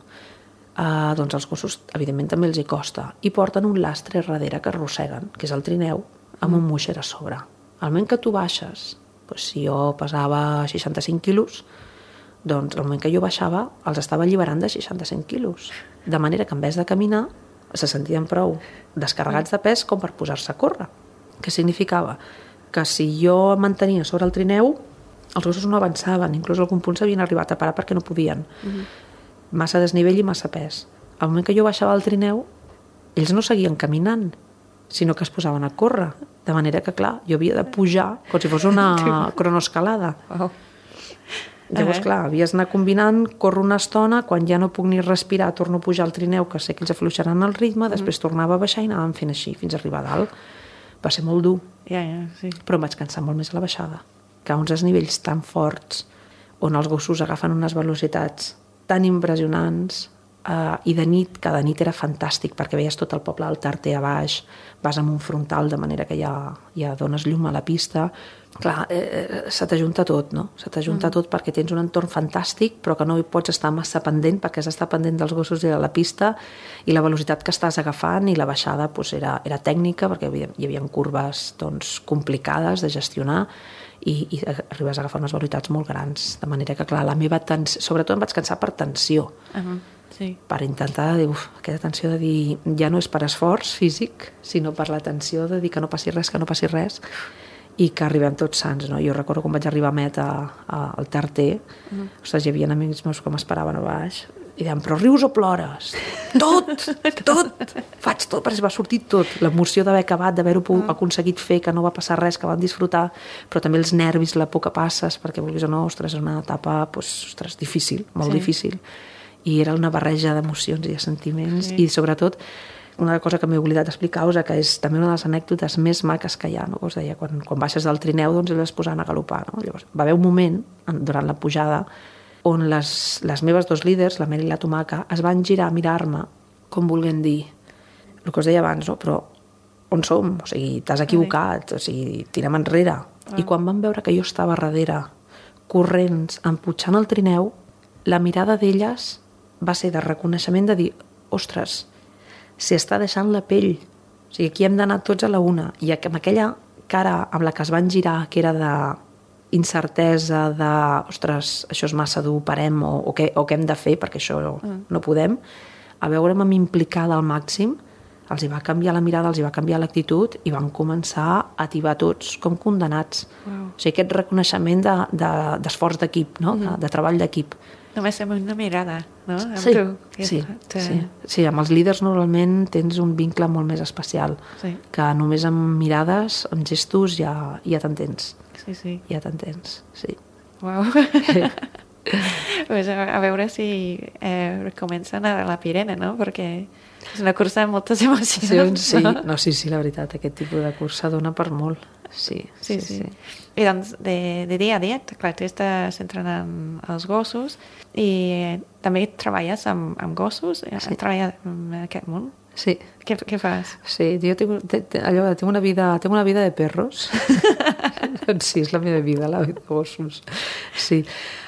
[SPEAKER 3] Uh, doncs els gossos, evidentment, també els hi costa. I porten un lastre darrere que arrosseguen, que és el trineu, amb un musher a sobre. Al moment que tu baixes, doncs si jo pesava seixanta-cinc quilos, doncs al moment que jo baixava els estava alliberant de seixanta-cinc quilos. De manera que en vez de caminar, se sentien prou descarregats de pes com per posar-se a córrer. Què significava? Que si jo em mantenia sobre el trineu, els gossos no avançaven, inclús algun punt s'havien arribat a parar perquè no podien. Uh-huh. Massa desnivell i massa pes. Al moment que jo baixava el trineu, ells no seguien caminant, sinó que es posaven a córrer. De manera que, clar, jo havia de pujar com si fos una cronoescalada. Oh. Llavors, uh-huh. clar, havies d'anar combinant, córrer una estona, quan ja no puc ni respirar, torno a pujar al trineu, que sé que ells afluixaran el ritme, uh-huh. després tornava a baixar i anàvem fent així, fins a arribar a dalt. Va ser molt dur,
[SPEAKER 2] yeah, yeah, sí.
[SPEAKER 3] Però em vaig cansar molt més a la baixada, que a uns desnivells tan forts, on els gossos agafen unes velocitats tan impressionants, eh, i de nit, cada nit era fantàstic, perquè veies tot el poble del Tarter a baix, vas amb un frontal, de manera que ja, ja dones llum a la pista. Clar, eh, se t'ajunta tot, no? Se t'ajunta mm. tot perquè tens un entorn fantàstic, però que no hi pots estar massa pendent, perquè has d'estar pendent dels gossos i de la pista, i la velocitat que estàs agafant, i la baixada doncs, era, era tècnica, perquè hi havia, hi havia curves doncs, complicades de gestionar, i, i arribes a agafar unes velocitats molt grans, de manera que, clar, la meva tensió, sobretot em vaig cansar per tensió, uh-huh. sí. per intentar dir, uf, aquesta tensió de dir, ja no és per esforç físic, sinó per la tensió de dir que no passi res, que no passi res, i que arribem tots sants, no? Jo recordo quan vaig arribar a meta a, al Tarter, uh-huh. ostres, hi havia amics meus que m'esperaven a baix, i deien, però rius o plores? Tot, tot, faig tot, perquè va sortir tot. L'emoció d'haver acabat, d'haver-ho uh-huh. aconseguit fer, que no va passar res, que vam disfrutar, però també els nervis, la por que passes, perquè vulguis o no, ostres, és una etapa, pues, ostres, difícil, molt sí. difícil. I era una barreja d'emocions i de sentiments, sí. i sobretot, una cosa que m'he oblidat d'explicar-vos, que és també una de les anècdotes més maques que hi ha, no? Us deia, quan, quan baixes del trineu, doncs ells es posaven a galopar, no? Llavors, va haver un moment, durant la pujada, on les, les meves dos líders, la Mel i la Tomaca, es van girar a mirar-me, com volguent dir, el que us deia abans, no? Però on som? O sigui, t'has equivocat, o sigui, tirem enrere. Ah. I quan van veure que jo estava darrere, corrents, empujant el trineu, la mirada d'elles va ser de reconeixement de dir, ostres, si està deixant la pell, o sigui, aquí hem d'anar tots a la una, i amb aquella cara amb la que es van girar, que era de incertesa, de, ostres, això és massa dur, parem, o, o, què, o què hem de fer, perquè això mm. no podem, a veure'm implicada al màxim, els hi va canviar la mirada, els hi va canviar l'actitud i van començar a tibar tots com condenats.
[SPEAKER 2] Wow.
[SPEAKER 3] O sigui, aquest reconeixement d'esforç de, de, d'equip, no?
[SPEAKER 2] Mm-hmm.
[SPEAKER 3] de, de treball d'equip.
[SPEAKER 2] Només amb una mirada, no? Amb
[SPEAKER 3] Sí,
[SPEAKER 2] tu.
[SPEAKER 3] sí,
[SPEAKER 2] Te...
[SPEAKER 3] sí, sí, amb els líders normalment tens un vincle molt més especial,
[SPEAKER 2] Sí.
[SPEAKER 3] que només amb mirades, amb gestos ja, ja t'entens,
[SPEAKER 2] Sí, sí.
[SPEAKER 3] ja t'entens, sí.
[SPEAKER 2] Wow. Pues a, a veure si eh, comencen a la Pirena, no? Perquè és una cursa amb moltes emocions.
[SPEAKER 3] Sí, sí,
[SPEAKER 2] no?
[SPEAKER 3] no, sí, sí, la veritat, aquest tipus de cursa dona per molt. Sí,
[SPEAKER 2] Sí,
[SPEAKER 3] sí,
[SPEAKER 2] sí.
[SPEAKER 3] sí.
[SPEAKER 2] I doncs, de, de dia a dia, clar, tu estàs entrenant els gossos i també treballes amb, amb gossos,
[SPEAKER 3] Sí.
[SPEAKER 2] sí. treballes en aquest món.
[SPEAKER 3] Sí,
[SPEAKER 2] Què, què fas?
[SPEAKER 3] sí, jo tinc, te- te- allò, tinc, una vida, tinc una vida de perros. Doncs sí, és la meva vida, la vida de gossos. Sí.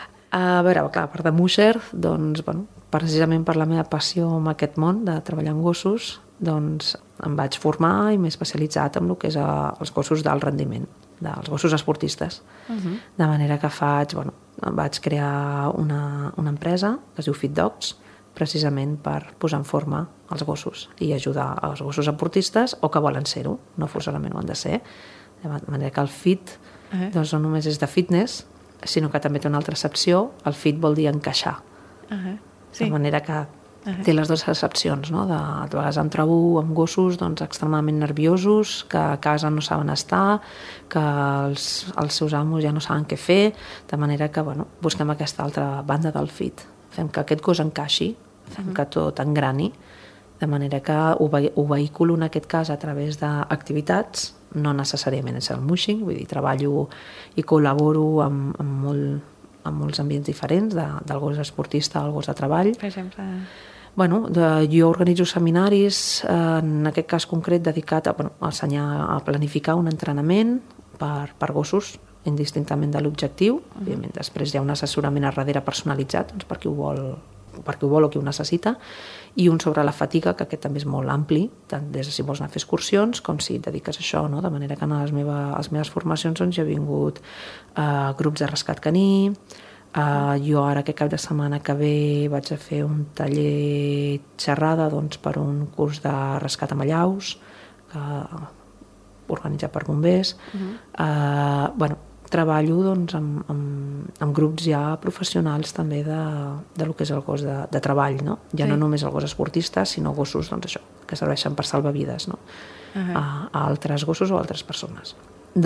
[SPEAKER 3] A veure, clar, a part de Musher, doncs, bueno, precisament per la meva passió amb aquest món de treballar amb gossos, doncs em vaig formar i m'he especialitzat en el que és a, els gossos d'alt rendiment, dels gossos esportistes.
[SPEAKER 2] Uh -huh.
[SPEAKER 3] De manera que faig, bueno, vaig crear una, una empresa que es diu Fit Dogs, precisament per posar en forma els gossos i ajudar als gossos esportistes o que volen ser-ho, no forçosament ho han de ser. De manera que el fit
[SPEAKER 2] Uh -huh.
[SPEAKER 3] doncs no només és de fitness, sinó que també té una altra accepció. El fit vol dir encaixar.
[SPEAKER 2] Uh -huh.
[SPEAKER 3] Sí.
[SPEAKER 2] Sí.
[SPEAKER 3] De manera que
[SPEAKER 2] Uh-huh.
[SPEAKER 3] té les dues accepcions, no? De, de vegades em trobo amb gossos doncs, extremadament nerviosos, que a casa no saben estar, que els, els seus amos ja no saben què fer, de manera que bueno, busquem aquesta altra banda del fit. Fem que aquest gos encaixi, fem uh-huh. que tot engrani, de manera que ho, ve, ho vehiculo en aquest cas a través d'activitats, no necessàriament és el mushing, vull dir, treballo i col·laboro amb, amb, molt, amb molts ambients diferents, de, del gos esportista al gos de treball.
[SPEAKER 2] Per exemple...
[SPEAKER 3] Bueno, de, jo organitzo seminaris, eh, en aquest cas concret dedicat a, bueno, a ensenyar a planificar un entrenament per, per gossos, indistintament de l'objectiu. Uh-huh. Òbviament, després hi ha un assessorament a darrere personalitzat, doncs per qui ho vol, per qui ho vol o qui ho necessita, i un sobre la fatiga, que aquest també és molt ampli, tant des de si vols anar a fer excursions com si et dediques a això, no? De manera que en les meves, les meves formacions doncs, jo he vingut a eh, grups de rescat caní. Uh, jo ara aquest cap de setmana que ve vaig a fer un taller xerrada doncs, per un curs de rescat amb allaus que organitzat per bombers. Uh-huh. uh, bueno, treballo doncs, amb, amb, amb grups ja professionals també de, de lo que és el gos de, de treball, no? Ja sí. No només el gos esportista, sinó gossos doncs, això, que serveixen per salvar vides, no? Uh-huh. a, a altres gossos o a altres persones.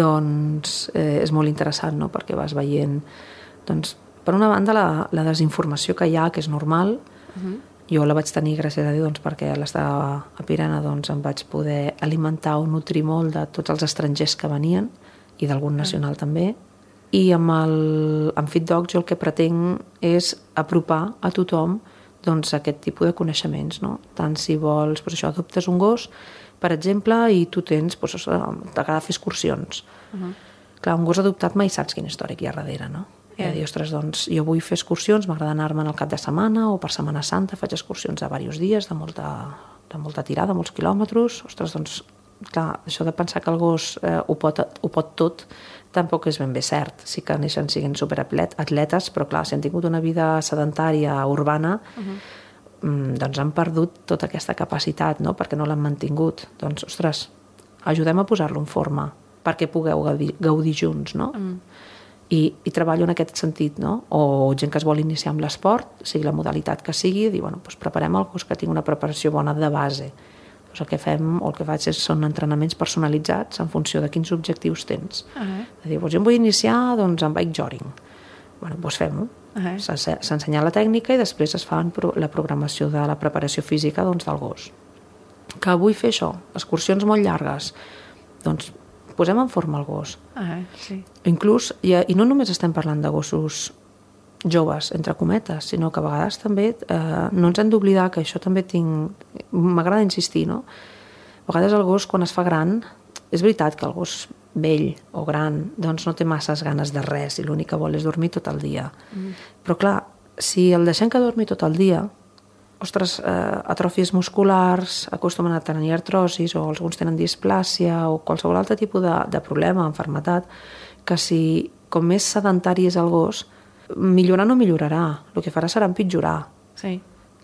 [SPEAKER 3] Doncs eh, és molt interessant, no? Perquè vas veient doncs, per una banda la, la desinformació que hi ha, que és normal. Uh-huh. Jo la vaig tenir, gràcies a Déu, doncs, perquè a l'estar a Pirena doncs, em vaig poder alimentar o nutrir molt de tots els estrangers que venien i d'algun nacional uh-huh. també. I amb, el, amb Fit Dogs jo el que pretenc és apropar a tothom doncs, aquest tipus de coneixements, no? Tant si vols, doncs, això, adoptes un gos, per exemple, i tu tens, doncs, t'agrada fer excursions. Uh-huh. Clar, un gos adoptat mai saps quin històric hi ha darrere, no? Yeah. I dir, ostres, doncs, jo vull fer excursions, m'agrada anar-me'n al cap de setmana o per Setmana Santa faig excursions de diversos dies, de molta, de molta tirada, molts quilòmetres. Ostres, doncs, clar, això de pensar que el gos eh, ho, pot, ho pot tot tampoc és ben bé cert. Sí que neixen siguin superatletes, però clar, si han tingut una vida sedentària, urbana, uh-huh. doncs han perdut tota aquesta capacitat, no? Perquè no l'han mantingut. Doncs, ostres, ajudem a posar-lo en forma perquè pugueu gaudir, gaudir junts, no? Mm. I, i treballo en aquest sentit, no? O gent que es vol iniciar amb l'esport, sigui la modalitat que sigui, dir, bueno, doncs preparem el gos que tingui una preparació bona de base. Doncs el que fem, o el que faig és, són entrenaments personalitzats en funció de quins objectius tens. Uh-huh. De dir, doncs jo em vull iniciar doncs, en bike jogging. Bueno, doncs fem-ho. Uh-huh. S'ensenya la tècnica i després es fa la programació de la preparació física doncs, del gos. Que vull fer això, excursions molt llargues, doncs posem en forma el gos.
[SPEAKER 2] Uh-huh, sí.
[SPEAKER 3] Inclús, i, i no només estem parlant de gossos joves, entre cometes, sinó que a vegades també eh, no ens hem d'oblidar que això també tinc... M'agrada insistir, no? A vegades el gos, quan es fa gran, és veritat que el gos vell o gran doncs no té masses ganes de res i l'únic que vol és dormir tot el dia. Mm. Però clar, si el deixem que dormi tot el dia, ostres, eh, atròfies musculars, acostumen a tenir artrosis o alguns tenen displàsia o qualsevol altre tipus de, de problema, enfermetat, que si com més sedentari és el gos, millorar no millorarà, el que farà serà empitjorar.
[SPEAKER 2] Sí.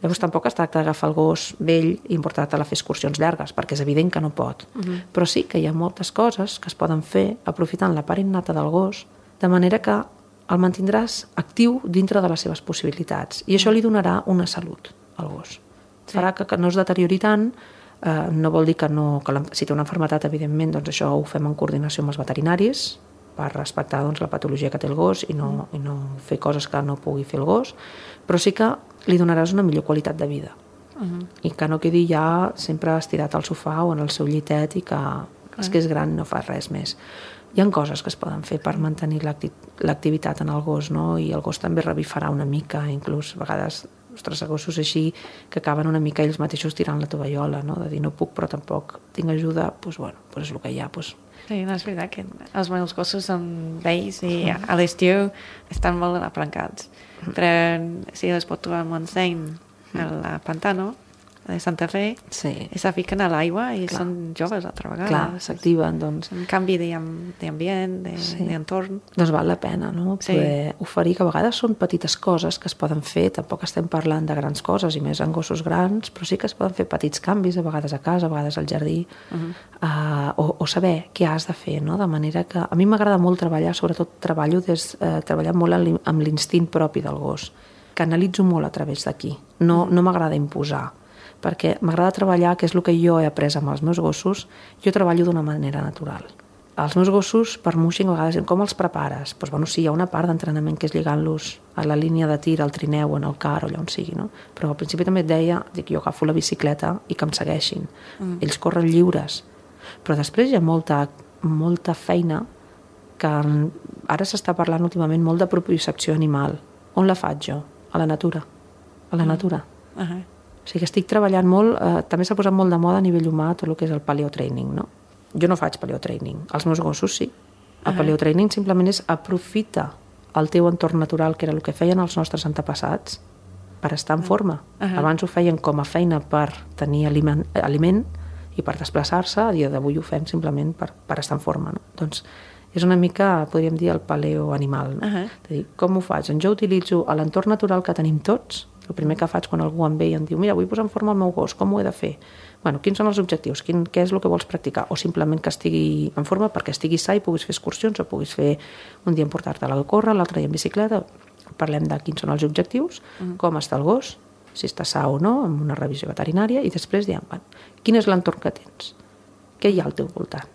[SPEAKER 3] Llavors tampoc es tracta d'agafar el gos vell i portar-te'l a fer excursions llargues, perquè és evident que no pot. Uh-huh. Però sí que hi ha moltes coses que es poden fer aprofitant la part innata del gos, de manera que el mantindràs actiu dintre de les seves possibilitats. I això li donarà una salut al gos. Sí. Farà que, que no es deteriori tant. Uh, no vol dir que, no, que la, si té una malaltia, evidentment, doncs això ho fem en coordinació amb els veterinaris per respectar doncs, la patologia que té el gos i no, mm. i no fer coses que no pugui fer el gos, però sí que li donaràs una millor qualitat de vida. Uh-huh. I que no quedi ja sempre estirat al sofà o en el seu llitet i que és que és gran i no fa res més. Hi ha coses que es poden fer per mantenir l'acti- l'activitat en el gos, no? I el gos també revifarà una mica, inclús a vegades ostres, gossos així que acaben una mica ells mateixos tirant la tovallola, no? De dir no puc però tampoc tinc ajuda, doncs bueno, doncs és el que hi ha. Doncs...
[SPEAKER 2] Sí, no, és veritat que els meus gossos són vells i mm. a l'estiu estan molt aplancats, mm. però si els pot trobar a Montseny, a la Pantano de Santa Fe, sí. I se fiquen a l'aigua i clar. Són joves altra vegada.
[SPEAKER 3] Clar, s'activen, doncs.
[SPEAKER 2] Un canvi d'ambient, d'entorn.
[SPEAKER 3] Sí. Doncs val la pena, no? Poder sí. Oferir, que a vegades són petites coses que es poden fer, tampoc estem parlant de grans coses, i més en gossos grans, però sí que es poden fer petits canvis, a vegades a casa, a vegades al jardí, uh-huh. uh, o, o saber què has de fer, no? De manera que... A mi m'agrada molt treballar, sobretot treballo des, uh, treballar molt amb l'instint propi del gos, que analitzo molt a través d'aquí. No, uh-huh. no m'agrada imposar, perquè m'agrada treballar, que és el que jo he après amb els meus gossos, jo treballo d'una manera natural. Els meus gossos, per mushing, a vegades, com els prepares? Doncs, bueno, sí, hi ha una part d'entrenament que és lligant-los a la línia de tir, al trineu, en el car, o allà on sigui, no? Però al principi també et deia, dic, jo agafo la bicicleta i que em segueixin. Mm. Ells corren lliures. Però després hi ha molta, molta feina que ara s'està parlant últimament molt de propiocepció animal. On la faig jo? A la natura. A la mm. natura. Uh-huh. O sigui que estic treballant molt, eh, també s'ha posat molt de moda a nivell humà tot el que és el paleotraining, no? Jo no faig paleotraining, els meus gossos sí. El uh-huh. paleotraining simplement és aprofita el teu entorn natural, que era el que feien els nostres antepassats, per estar en forma. Uh-huh. Abans ho feien com a feina per tenir aliment, aliment i per desplaçar-se, a dia d'avui ho fem simplement per, per estar en forma, no? Doncs és una mica, podríem dir, el paleoanimal, no? Uh-huh. És a dir, com ho faig? Doncs jo utilitzo l'entorn natural que tenim tots. El primer que faig quan algú em ve i em diu mira, vull posar en forma el meu gos, com ho he de fer? Bueno, quins són els objectius? Quin, què és el que vols practicar? O simplement que estigui en forma perquè estigui sa i puguis fer excursions o puguis fer un dia en portar-te-la a córrer, l'altre dia en bicicleta. Parlem de quins són els objectius, mm. com està el gos, si està sa o no, amb una revisió veterinària, i després diem, bueno, quin és l'entorn que tens? Què hi ha al teu voltant?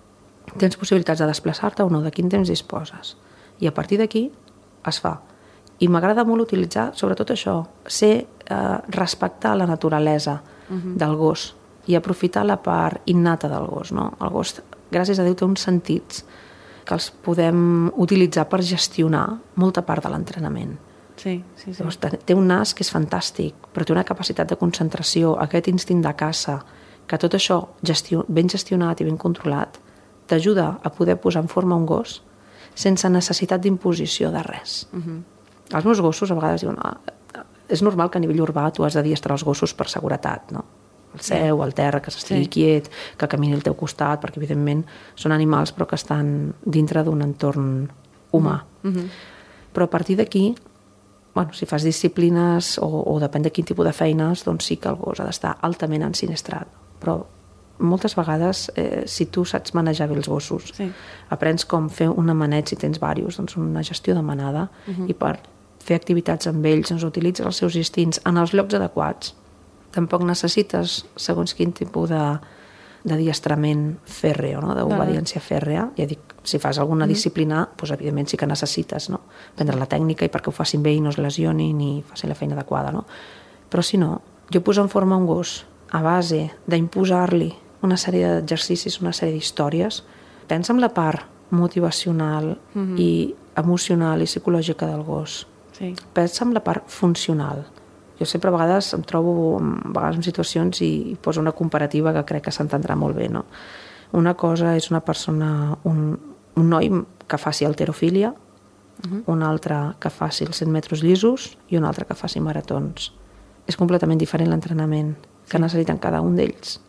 [SPEAKER 3] Tens possibilitats de desplaçar-te o no? De quin temps disposes? I a partir d'aquí es fa. I m'agrada molt utilitzar, sobretot això, ser, eh, respectar la naturalesa uh-huh. del gos i aprofitar la part innata del gos, no? El gos, gràcies a Déu, té uns sentits que els podem utilitzar per gestionar molta part de l'entrenament.
[SPEAKER 2] Sí, sí, sí.
[SPEAKER 3] Llavors, té un nas que és fantàstic, però té una capacitat de concentració, aquest instint de caça, que tot això gestio, ben gestionat i ben controlat t'ajuda a poder posar en forma un gos sense necessitat d'imposició de res. Uh-huh. Els meus gossos a vegades diuen ah, és normal que a nivell urbà tu has de diestrar els gossos per seguretat, no? El seu, el terra, que s'estigui sí. quiet, que camini al teu costat, perquè evidentment són animals però que estan dintre d'un entorn humà. Mm-hmm. Però a partir d'aquí, bueno, si fas disciplines o, o depèn de quin tipus de feines, doncs sí que el gos ha d'estar altament ensinistrat. Però moltes vegades, eh, si tu saps manejar bé els gossos, sí. aprens com fer una maneig si tens diversos, doncs una gestió de manada, uh-huh. i per fer activitats amb ells, ens utilitzes els seus instints en els llocs adequats. Tampoc necessites segons quin tipus de, de adiestrament fèrreo, no? D'obediència fèrrea. Ja dic, si fas alguna uh-huh. disciplina, doncs evidentment sí que necessites, no? Prendre la tècnica i perquè ho facin bé i no es lesionin i facin la feina adequada, no? Però si no, jo poso en forma un gos a base d'imposar-li una sèrie d'exercicis, una sèrie d'històries, pensa en la part motivacional uh-huh. i emocional i psicològica del gos. Sí. Pensa en la part funcional. Jo sempre a vegades em trobo a vegades en situacions i poso una comparativa que crec que s'entendrà molt bé, no? Una cosa és una persona, un, un noi que faci halterofília, uh-huh. un altre que faci els cent metres llisos i un altre que faci maratons. És completament diferent l'entrenament que sí. necessiten cada un d'ells.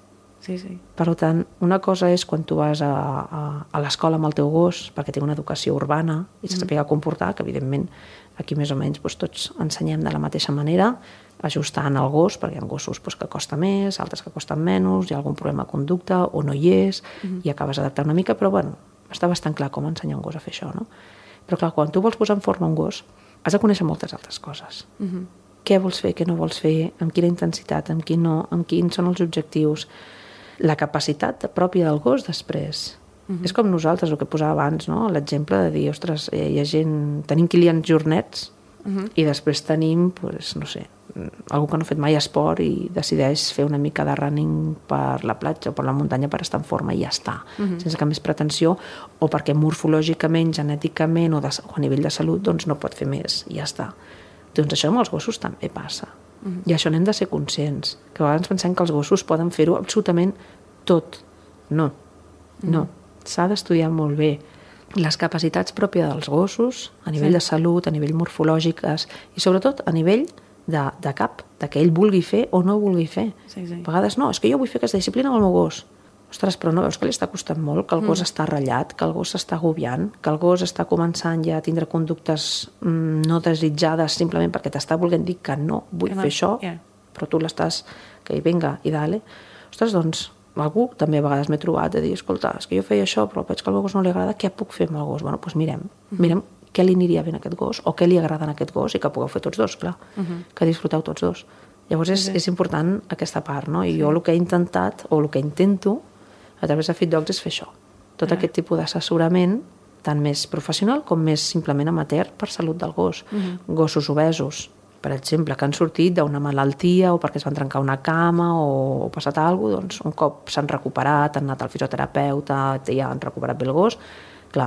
[SPEAKER 2] sí, sí.
[SPEAKER 3] Per tant, una cosa és quan tu vas a, a, a l'escola amb el teu gos perquè té una educació urbana i se sàpiga comportar, que evidentment aquí més o menys doncs, tots ensenyem de la mateixa manera, ajustant el gos, perquè hi ha gossos doncs, que costa més, altres que costen menys, hi ha algun problema de conducta o no hi és, mm-hmm. i acabes d'adaptar una mica, però bueno, està bastant clar com ensenyar un gos a fer això, no? Però clar, quan tu vols posar en forma un gos, has de conèixer moltes altres coses. Mm-hmm. Què vols fer, què no vols fer, amb quina intensitat, amb quin no, amb quins són els objectius, la capacitat pròpia del gos després. Mm-hmm. És com nosaltres, el que posava abans, no? L'exemple de dir, ostres, hi ha gent, tenim clients jornets, mm-hmm. i després tenim, pues, no sé, algú que no ha fet mai esport i decideix fer una mica de running per la platja o per la muntanya per estar en forma i ja està, mm-hmm. sense cap més pretensió, o perquè morfològicament, genèticament o, de, o a nivell de salut doncs no pot fer més i ja està. Doncs això amb els gossos també passa. Mm-hmm. I això n'hem de ser conscients, que a vegades pensem que els gossos poden fer-ho absolutament tot. No, mm-hmm. no. S'ha d'estudiar molt bé les capacitats pròpies dels gossos a nivell sí. de salut, a nivell morfològiques i sobretot a nivell de, de cap, de què ell vulgui fer o no vulgui fer.
[SPEAKER 2] Sí, sí.
[SPEAKER 3] A vegades no, és que jo vull fer aquesta disciplina amb el meu gos. Ostres, però no veus que li està costant molt, que el gos mm. està ratllat, que el gos s'està agobiant, que el gos està començant ja a tindre conductes mm, no desitjades simplement perquè t'està volent dir que no vull
[SPEAKER 2] no,
[SPEAKER 3] fer això, yeah. però tu l'estàs, que vinga, i dale. Ostres, doncs, algú també a vegades m'he trobat de dir, escolta, és que jo feia això però veig que al meu gos no li agrada, què puc fer amb el gos? Bueno, doncs mirem, uh-huh. mirem què li aniria bé a aquest gos o què li agrada a aquest gos i que pugueu fer tots dos, clar, uh-huh. que disfruteu tots dos. Llavors és, sí. és important aquesta part, no? I sí. jo el que he intentat o el que intento a través de Fit Dogs és fer això, tot uh-huh. aquest tipus d'assessorament tant més professional com més simplement amateur per salut del gos. Uh-huh. Gossos obesos, per exemple, que han sortit d'una malaltia o perquè es van trencar una cama o, o passat alguna cosa, doncs un cop s'han recuperat, han anat al fisioterapeuta, ja han recuperat bé el gos, clar,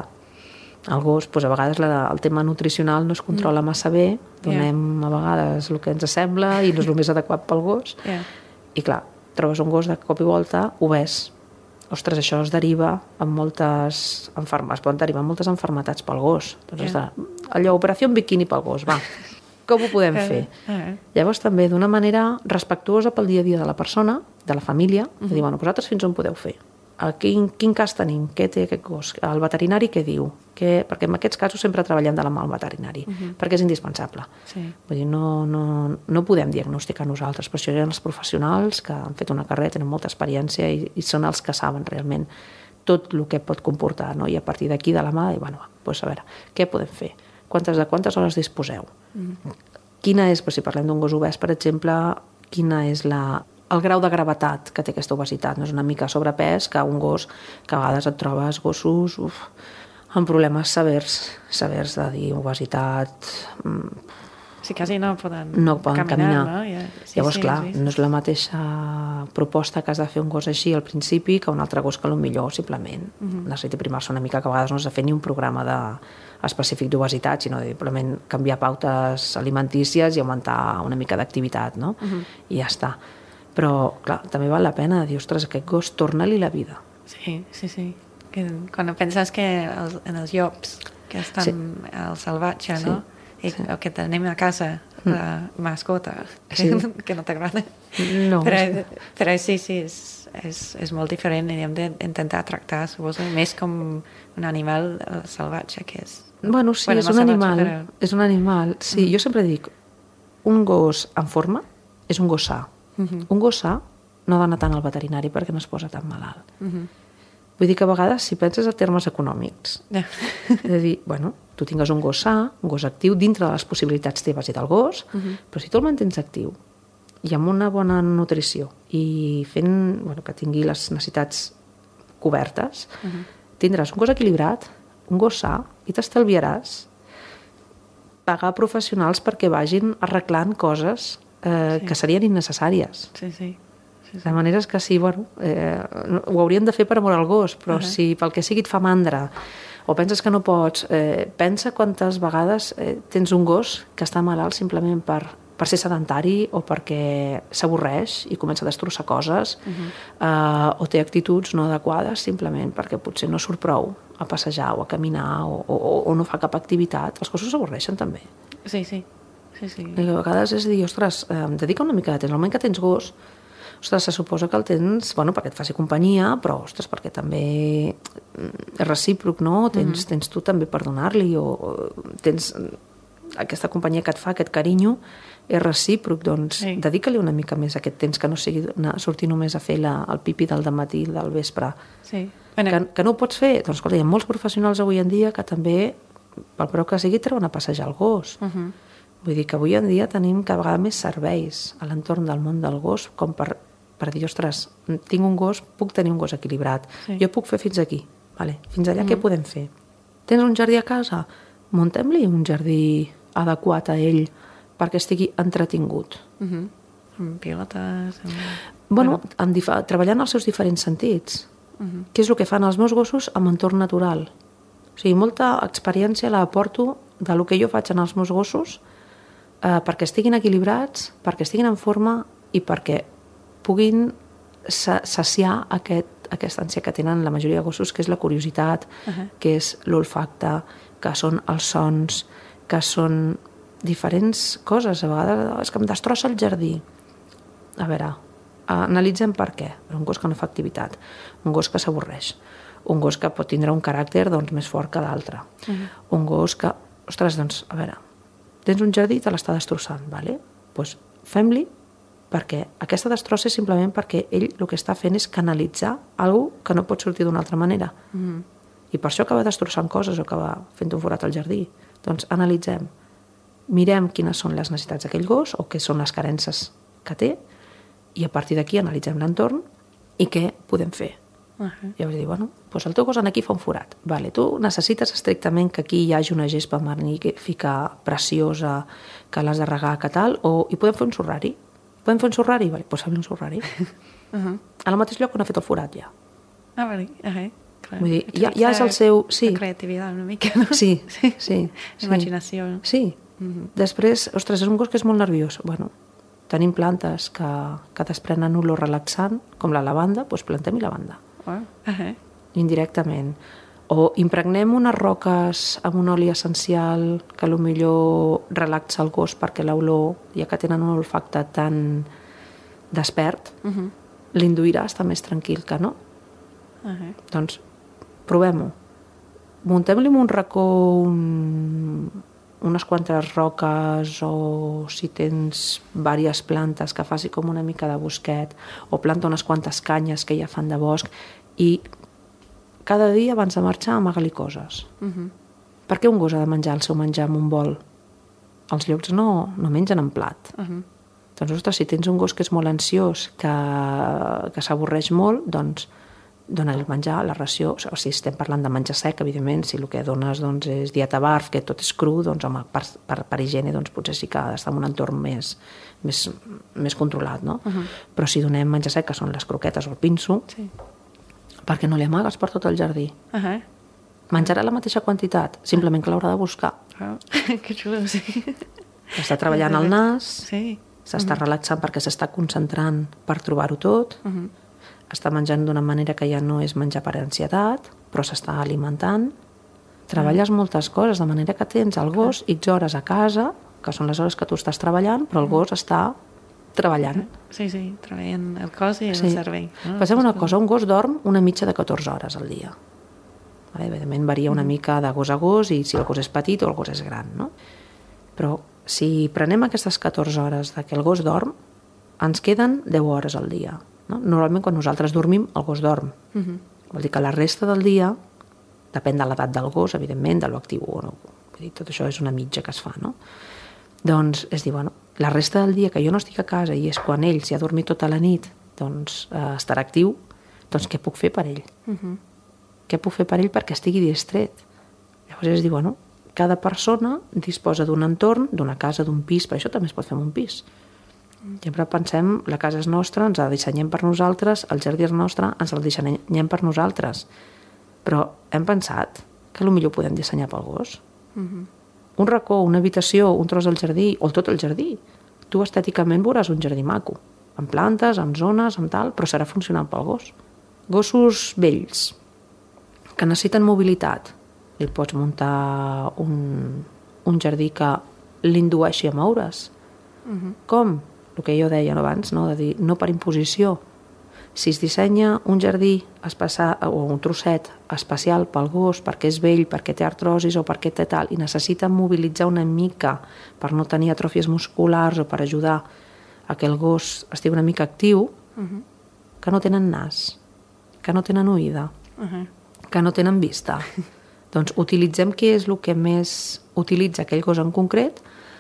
[SPEAKER 3] el gos, doncs a vegades la, el tema nutricional no es controla mm. massa bé, donem yeah. a vegades el que ens sembla i no és el més adequat pel gos, yeah. i clar, trobes un gos de cop i volta obès. Ostres, això es deriva en moltes enfermes, poden derivar en moltes enfermetats pel gos. Doncs yeah. de, allò, operació en biquini pel gos, va. Com ho podem fer? Uh-huh. Llavors també d'una manera respectuosa pel dia a dia de la persona, de la família, uh-huh. de dir, bueno, vosaltres fins on podeu fer? A quin, quin cas tenim? Què té aquest gos? El veterinari què diu? Què... Perquè en aquests casos sempre treballem de la mà al veterinari, uh-huh. perquè és indispensable. Sí. Vull dir, no, no, no podem diagnosticar nosaltres, però això hi ha els professionals que han fet una carrera, tenen molta experiència i, i són els que saben realment tot el que pot comportar, no? I a partir d'aquí de la mà, i, bueno, doncs a veure, què podem fer? Quantes, de quantes hores disposeu? Mm. Quina és, però si parlem d'un gos obès, per exemple, quina és la, el grau de gravetat que té aquesta obesitat? No és una mica sobrepès que un gos, que a vegades et trobes gossos uf, amb problemes severs, severs de dir obesitat...
[SPEAKER 2] Sí, quasi no poden,
[SPEAKER 3] no poden caminar.
[SPEAKER 2] caminar. No? Ja, sí,
[SPEAKER 3] Llavors,
[SPEAKER 2] sí,
[SPEAKER 3] clar,
[SPEAKER 2] sí.
[SPEAKER 3] no és la mateixa proposta que has de fer un gos així al principi que un altre gos que potser simplement uh-huh. necessita primar-se una mica, que a vegades no has de fer ni un programa de, específic d'obesitat, sinó de simplement canviar pautes alimentícies i augmentar una mica d'activitat, no? Uh-huh. I ja està. Però, clar, també val la pena dir, ostres, aquest gos, torna-li la vida.
[SPEAKER 2] Sí, sí, sí. Que, quan penses que els, en els llops, que estan sí. al salvatge, no? Sí. I sí. el que tenim a casa, la mascota, sí. que no t'agrada.
[SPEAKER 3] No.
[SPEAKER 2] Però, però sí, sí, és, és, és molt diferent i hem d'intentar tractar, suposo, més com un animal salvatge que és.
[SPEAKER 3] Bueno, sí, bueno, és un salvatge, animal. Però... És un animal, sí. Mm. Jo sempre dic, un gos en forma és un gos sa. Mm-hmm. Un gos sa no ha d'anar tant al veterinari perquè no es posa tan malalt. Mm-hmm. Vull dir que a vegades, si penses en termes econòmics, yeah. és a dir, bueno, tu tingues un gos sa, un gos actiu, dintre de les possibilitats teves i del gos, uh-huh. però si tu el mantens actiu i amb una bona nutrició i fent, bueno, que tingui les necessitats cobertes, uh-huh. tindràs un gos equilibrat, un gos sa, i t'estalviaràs pagar professionals perquè vagin arreglant coses eh, sí. que serien innecessàries.
[SPEAKER 2] Sí, sí.
[SPEAKER 3] De maneres que sí, bueno, eh, ho hauríem de fer per amor al gos, però uh-huh. si pel que sigui et fa mandra o penses que no pots, eh, pensa quantes vegades eh, tens un gos que està malalt simplement per, per ser sedentari o perquè s'avorreix i comença a destrossar coses uh-huh. eh, o té actituds no adequades simplement perquè potser no surt prou a passejar o a caminar o, o, o no fa cap activitat. Els gossos s'avorreixen també.
[SPEAKER 2] Sí, sí. sí, sí.
[SPEAKER 3] I a vegades és dir, ostres, eh, dedica una mica de temps. Al moment que tens gos, ostres, se suposa que el tens, bueno, perquè et faci companyia, però, ostres, perquè també és recíproc, no? Tens, mm-hmm. tens tu també per donar-li, o, o tens aquesta companyia que et fa, aquest carinyo, és recíproc, doncs sí. dedica-li una mica més aquest temps, que no sigui anar, sortir només a fer la, el pipi del dematí, del vespre.
[SPEAKER 2] Sí.
[SPEAKER 3] Que, que no ho pots fer? Doncs escolta, hi ha molts professionals avui en dia que també, pel preu que sigui, treuen a passejar el gos. Uh-huh. Vull dir que avui en dia tenim cada vegada més serveis a l'entorn del món del gos, com per, per dir, ostres, tinc un gos, puc tenir un gos equilibrat. Sí. Jo puc fer fins aquí. Vale. Fins allà uh-huh. què podem fer? Tens un jardí a casa? Muntem-li un jardí adequat a ell perquè estigui entretingut.
[SPEAKER 2] Uh-huh. Amb pilotes... Amb...
[SPEAKER 3] Bueno, en dif- treballant els seus diferents sentits. Uh-huh. Què és el que fan els meus gossos amb entorn natural? O sigui, molta experiència la aporto de lo que jo faig en els meus gossos eh, perquè estiguin equilibrats, perquè estiguin en forma i perquè puguin saciar aquest, aquesta ànsia que tenen la majoria de gossos, que és la curiositat, uh-huh. que és l'olfacte, que són els sons, que són diferents coses. A vegades és que em destrossa el jardí. A veure, analitzem per què. Un gos que no fa activitat, un gos que s'avorreix, un gos que pot tindre un caràcter doncs, més fort que l'altre, uh-huh. un gos que, ostres, doncs, a veure, tens un jardí i te l'està destrossant, vale? Pues fem-li, perquè aquesta destrossa és simplement perquè ell el que està fent és canalitzar alguna cosa que no pot sortir d'una altra manera. Uh-huh. I per això acaba destrossant coses o acaba fent un forat al jardí. Doncs analitzem, mirem quines són les necessitats d'aquell gos o què són les carències que té, i a partir d'aquí analitzem l'entorn i què podem fer. Uh-huh. Llavors dir, bueno, doncs el teu gos aquí fa un forat. Vale, tu necessites estrictament que aquí hi hagi una gespa magnífica, preciosa, que l'has de regar, que tal, o hi podem fer un sorrari? Podem fer un sorrari? Vale, doncs fem un sorrari. Uh-huh. Al mateix lloc on ha fet el forat ja.
[SPEAKER 2] Ah, vale, uh-huh. Clar.
[SPEAKER 3] Vull dir, ja, ja és el seu... Sí.
[SPEAKER 2] La creativitat una mica, no?
[SPEAKER 3] Sí, sí. sí.
[SPEAKER 2] Imaginació.
[SPEAKER 3] Sí. Uh-huh. Després, ostres, és un gos que és molt nerviós. Bueno, tenim plantes que, que desprenen olor relaxant, com la lavanda, doncs plantem-hi lavanda.
[SPEAKER 2] Oh. Uh-huh.
[SPEAKER 3] Indirectament. O impregnem unes roques amb un oli essencial que potser relaxa el gos perquè l'olor, ja que tenen un olfacte tan despert, uh-huh. l'induirà a estar més tranquil que no. Uh-huh. Doncs provem-ho. Muntem-li un racó un, unes quantes roques, o si tens diverses plantes que faci com una mica de bosquet, o planta unes quantes canyes que ja fan de bosc, i cada dia abans de marxar amaga-li coses. Uh-huh. Per què un gos ha de menjar el seu menjar amb un bol? Els llops no, no mengen en plat. Uh-huh. Doncs, ostres, si tens un gos que és molt ansiós, que, que s'avorreix molt, doncs dona-li el menjar, la ració, o si estem parlant de menjar sec, evidentment, si el que dones doncs, és dieta barf, que tot és cru, doncs home, per, per, per higiene doncs, potser sí que ha d'estar en un entorn més, més, més controlat, no? Uh-huh. Però si donem menjar sec, que són les croquetes o el pinso, sí. perquè no li amagues per tot el jardí. Uh-huh. Menjarà la mateixa quantitat, simplement que l'haurà de buscar.
[SPEAKER 2] Oh. Que xulo, sí.
[SPEAKER 3] Està treballant el nas,
[SPEAKER 2] sí.
[SPEAKER 3] s'està uh-huh. relaxant perquè s'està concentrant per trobar-ho tot, uh-huh. està menjant d'una manera que ja no és menjar per ansietat, però s'està alimentant. Treballes uh-huh. moltes coses, de manera que tens el gos X hores a casa, que són les hores que tu estàs treballant, però el gos està treballant.
[SPEAKER 2] Sí, sí, treballant el cos i el sí. cervell. No?
[SPEAKER 3] Passem una cosa, un gos dorm una mitja de catorze hores al dia. Vale? Evidentment varia una mica de gos a gos i si el gos és petit o el gos és gran, no? Però si prenem aquestes catorze hores de que el gos dorm, ens queden deu hores al dia. No? Normalment quan nosaltres dormim, el gos dorm. Uh-huh. Vol dir que la resta del dia, depèn de l'edat del gos, evidentment, de l'actiu o no. Vull dir, tot això és una mitja que es fa, no? Doncs és dir, bueno, la resta del dia que jo no estic a casa i és quan ell s'hi ha dormit tota la nit, doncs eh, estarà actiu, doncs què puc fer per ell? Uh-huh. Què puc fer per ell perquè estigui distret? Llavors és dir, bueno, cada persona disposa d'un entorn, d'una casa, d'un pis, per això també es pot fer en un pis. Sempre pensem, la casa és nostra, ens la dissenyem per nosaltres, el jardí és nostre, ens el dissenyem per nosaltres. Però hem pensat que potser ho podem dissenyar pel gos. Uh-huh. Un racó, una habitació, un tros del jardí, o tot el jardí. Tu estèticament veuràs un jardí maco, amb plantes, amb zones, amb tal, però serà funcionant pel gos. Gossos vells, que necessiten mobilitat, li pots muntar un, un jardí que l'indueixi a moure's. Uh-huh. Com? el que jo deia abans, no? De dir, no per imposició. Si es dissenya un jardí especial, o un trosset especial pel gos perquè és vell, perquè té artrosis o perquè té tal, i necessita mobilitzar una mica per no tenir atròfies musculars o per ajudar a que el gos estigui una mica actiu, uh-huh. que no tenen nas, que no tenen oïda, uh-huh. que no tenen vista. Doncs utilitzem què és el que més utilitza aquell gos en concret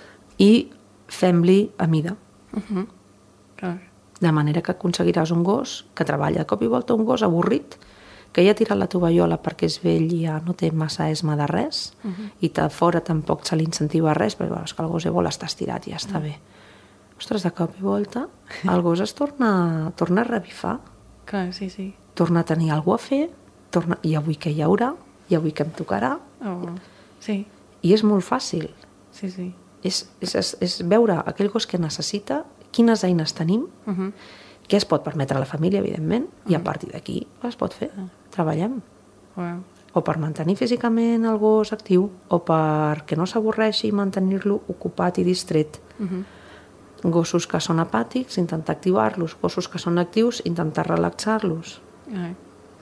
[SPEAKER 3] i fem-li a mida.
[SPEAKER 2] Uh-huh. Clar.
[SPEAKER 3] De manera que aconseguiràs un gos que treballa de cop i volta, un gos avorrit, que ja ha tirat la tovallola perquè és vell i ja no té massa esma de res, uh-huh. i de fora tampoc se li incentiva res, perquè bueno, és que el gos ja vol estar estirat i ja està uh-huh. bé. Ostres, de cop i volta, el gos es torna, torna a revifar.
[SPEAKER 2] Clar, sí, sí.
[SPEAKER 3] Torna a tenir alguna cosa a fer, torna, i avui què hi haurà, i avui què em tocarà.
[SPEAKER 2] Oh, sí.
[SPEAKER 3] I és molt fàcil.
[SPEAKER 2] Sí, sí.
[SPEAKER 3] És, és, és, és veure aquell gos que necessita, quines eines tenim, uh-huh. què es pot permetre a la família, evidentment, uh-huh. i a partir d'aquí es pot fer. Uh-huh. Treballem.
[SPEAKER 2] Wow.
[SPEAKER 3] O per mantenir físicament el gos actiu, o perquè no s'avorreixi i mantenir-lo ocupat i distret. Uh-huh. Gossos que són apàtics, intentar activar-los. Gossos que són actius, intentar relaxar-los.
[SPEAKER 2] Uh-huh.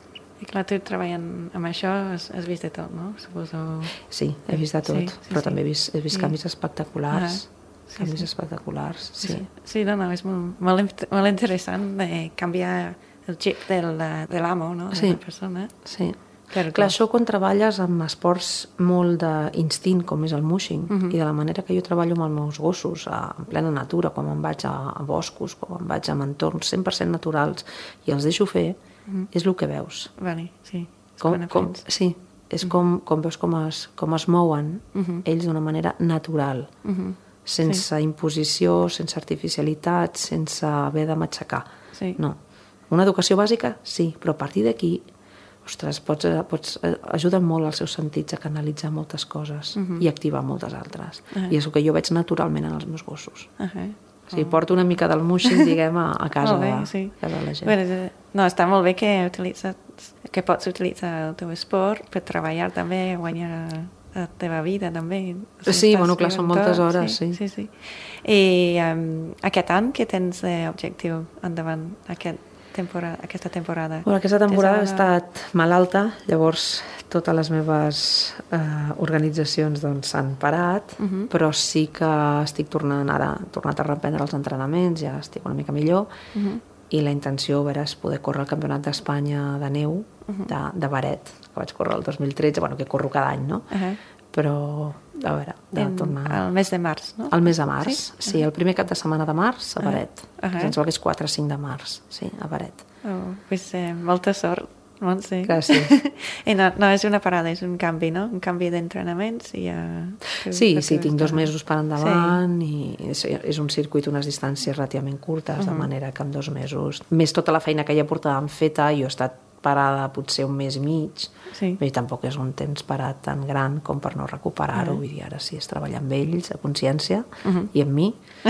[SPEAKER 2] I clar, tu treballant amb això has, has vist de tot, no? Suposo...
[SPEAKER 3] Sí, he vist de tot,
[SPEAKER 2] sí, sí,
[SPEAKER 3] però
[SPEAKER 2] sí.
[SPEAKER 3] també he vist, he vist
[SPEAKER 2] sí.
[SPEAKER 3] canvis espectaculars. Uh-huh.
[SPEAKER 2] Sí,
[SPEAKER 3] canvis
[SPEAKER 2] sí.
[SPEAKER 3] espectaculars, sí.
[SPEAKER 2] Sí, sí no, no, és molt, molt, molt interessant de canviar el xip del, de l'amo, no? De
[SPEAKER 3] sí.
[SPEAKER 2] la persona.
[SPEAKER 3] Sí.
[SPEAKER 2] Però
[SPEAKER 3] clar, això quan treballes amb esports molt d'instint, com és el mushing, uh-huh. i de la manera que jo treballo amb els meus gossos, a, en plena natura, com em vaig a, a boscos, com em vaig a entorns cent per cent naturals, i els deixo fer, uh-huh. és el que veus.
[SPEAKER 2] Vale, sí.
[SPEAKER 3] Com, com, sí, és uh-huh. com, com veus com es, com es mouen uh-huh. ells d'una manera natural. Uh-huh. Sense sí. imposició, sense artificialitat, sense haver de matxacar. Sí. No. Una educació bàsica, sí, però a partir d'aquí, ostres, pots, pots, ajuden molt els seus sentits a canalitzar moltes coses uh-huh. i activar moltes altres. Uh-huh. I és el que jo veig naturalment en els meus gossos. Uh-huh. O sigui, porto una mica del mushing, diguem, a, a casa,
[SPEAKER 2] bé,
[SPEAKER 3] de,
[SPEAKER 2] sí.
[SPEAKER 3] casa de la gent.
[SPEAKER 2] Bueno, no, està molt bé que, utilitzes, que pots utilitzar el teu esport per treballar també, guanyar la teva vida també.
[SPEAKER 3] Si sí, bueno, clar, són moltes hores, sí.
[SPEAKER 2] sí. sí, sí. I um, aquest any, què tens d'objectiu endavant, aquest temporada, aquesta temporada?
[SPEAKER 3] Bueno, aquesta temporada he estat malalta, llavors totes les meves eh, organitzacions doncs, s'han parat, uh-huh. però sí que estic tornant ara, tornat a reprendre els entrenaments, ja estic una mica millor, uh-huh. i la intenció vera, és poder córrer el Campionat d'Espanya de neu, uh-huh. de, de baret, que vaig córrer el dos mil tretze, bueno, que corro cada any, no? Uh-huh. Però, a veure, de
[SPEAKER 2] en,
[SPEAKER 3] tornar...
[SPEAKER 2] El mes de març, no?
[SPEAKER 3] El mes de març, sí,
[SPEAKER 2] sí
[SPEAKER 3] uh-huh. el primer cap de setmana de març, a Baret. Uh-huh.
[SPEAKER 2] Uh-huh.
[SPEAKER 3] Em sembla que és quatre o cinc de març, sí, a Baret.
[SPEAKER 2] Oh, pues, eh, molta sort, Montse.
[SPEAKER 3] Gràcies.
[SPEAKER 2] I no, no és una parada, és un canvi, no? Un canvi d'entrenaments i ja... Uh,
[SPEAKER 3] sí, sí, tinc dos mesos per endavant sí. i és, és un circuit, unes distàncies relativament curtes, uh-huh. de manera que en dos mesos, més tota la feina que ja portàvem feta, jo he estat parada potser un mes i mig, sí. i tampoc és un temps parat tan gran com per no recuperar-ho, uh-huh. vull dir, ara sí, és treballar amb ells, a consciència, uh-huh. i amb mi,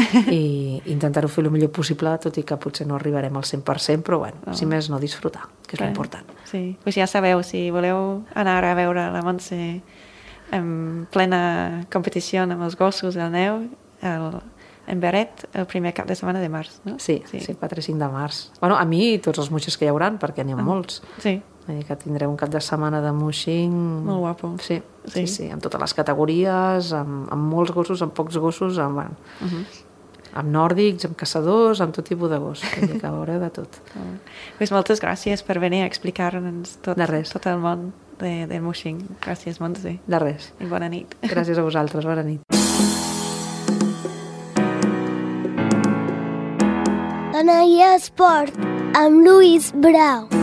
[SPEAKER 3] i intentar-ho fer el millor possible, tot i que potser no arribarem al cent per cent, però bueno, oh. si més no disfrutar, que és l'important.
[SPEAKER 2] Sí, pues ja sabeu, si voleu anar a veure la Montse en plena competició amb els gossos al neu, el en Baret el primer cap de setmana de març, no?
[SPEAKER 3] Sí, sí, sí, quatre i cinc de març. Bueno, a mi i tots els muixes que hi hauran, perquè n'hi ha ah, molts.
[SPEAKER 2] Sí.
[SPEAKER 3] Vull dir que tindré un cap de setmana de muixing...
[SPEAKER 2] Molt guapo.
[SPEAKER 3] Sí, sí, sí, sí, amb totes les categories, amb, amb molts gossos, amb pocs gossos, amb, bueno, uh-huh. amb nòrdics, amb caçadors, amb tot tipus de gos. Vull dir que veureu de tot.
[SPEAKER 2] Oh. Pues moltes gràcies per venir a explicar-nos tot, tot el món de, de muixing. Gràcies, Montse.
[SPEAKER 3] De res.
[SPEAKER 2] I bona nit.
[SPEAKER 3] Gràcies a vosaltres, bona nit.
[SPEAKER 1] Anaia Esport, amb Lluís Brau.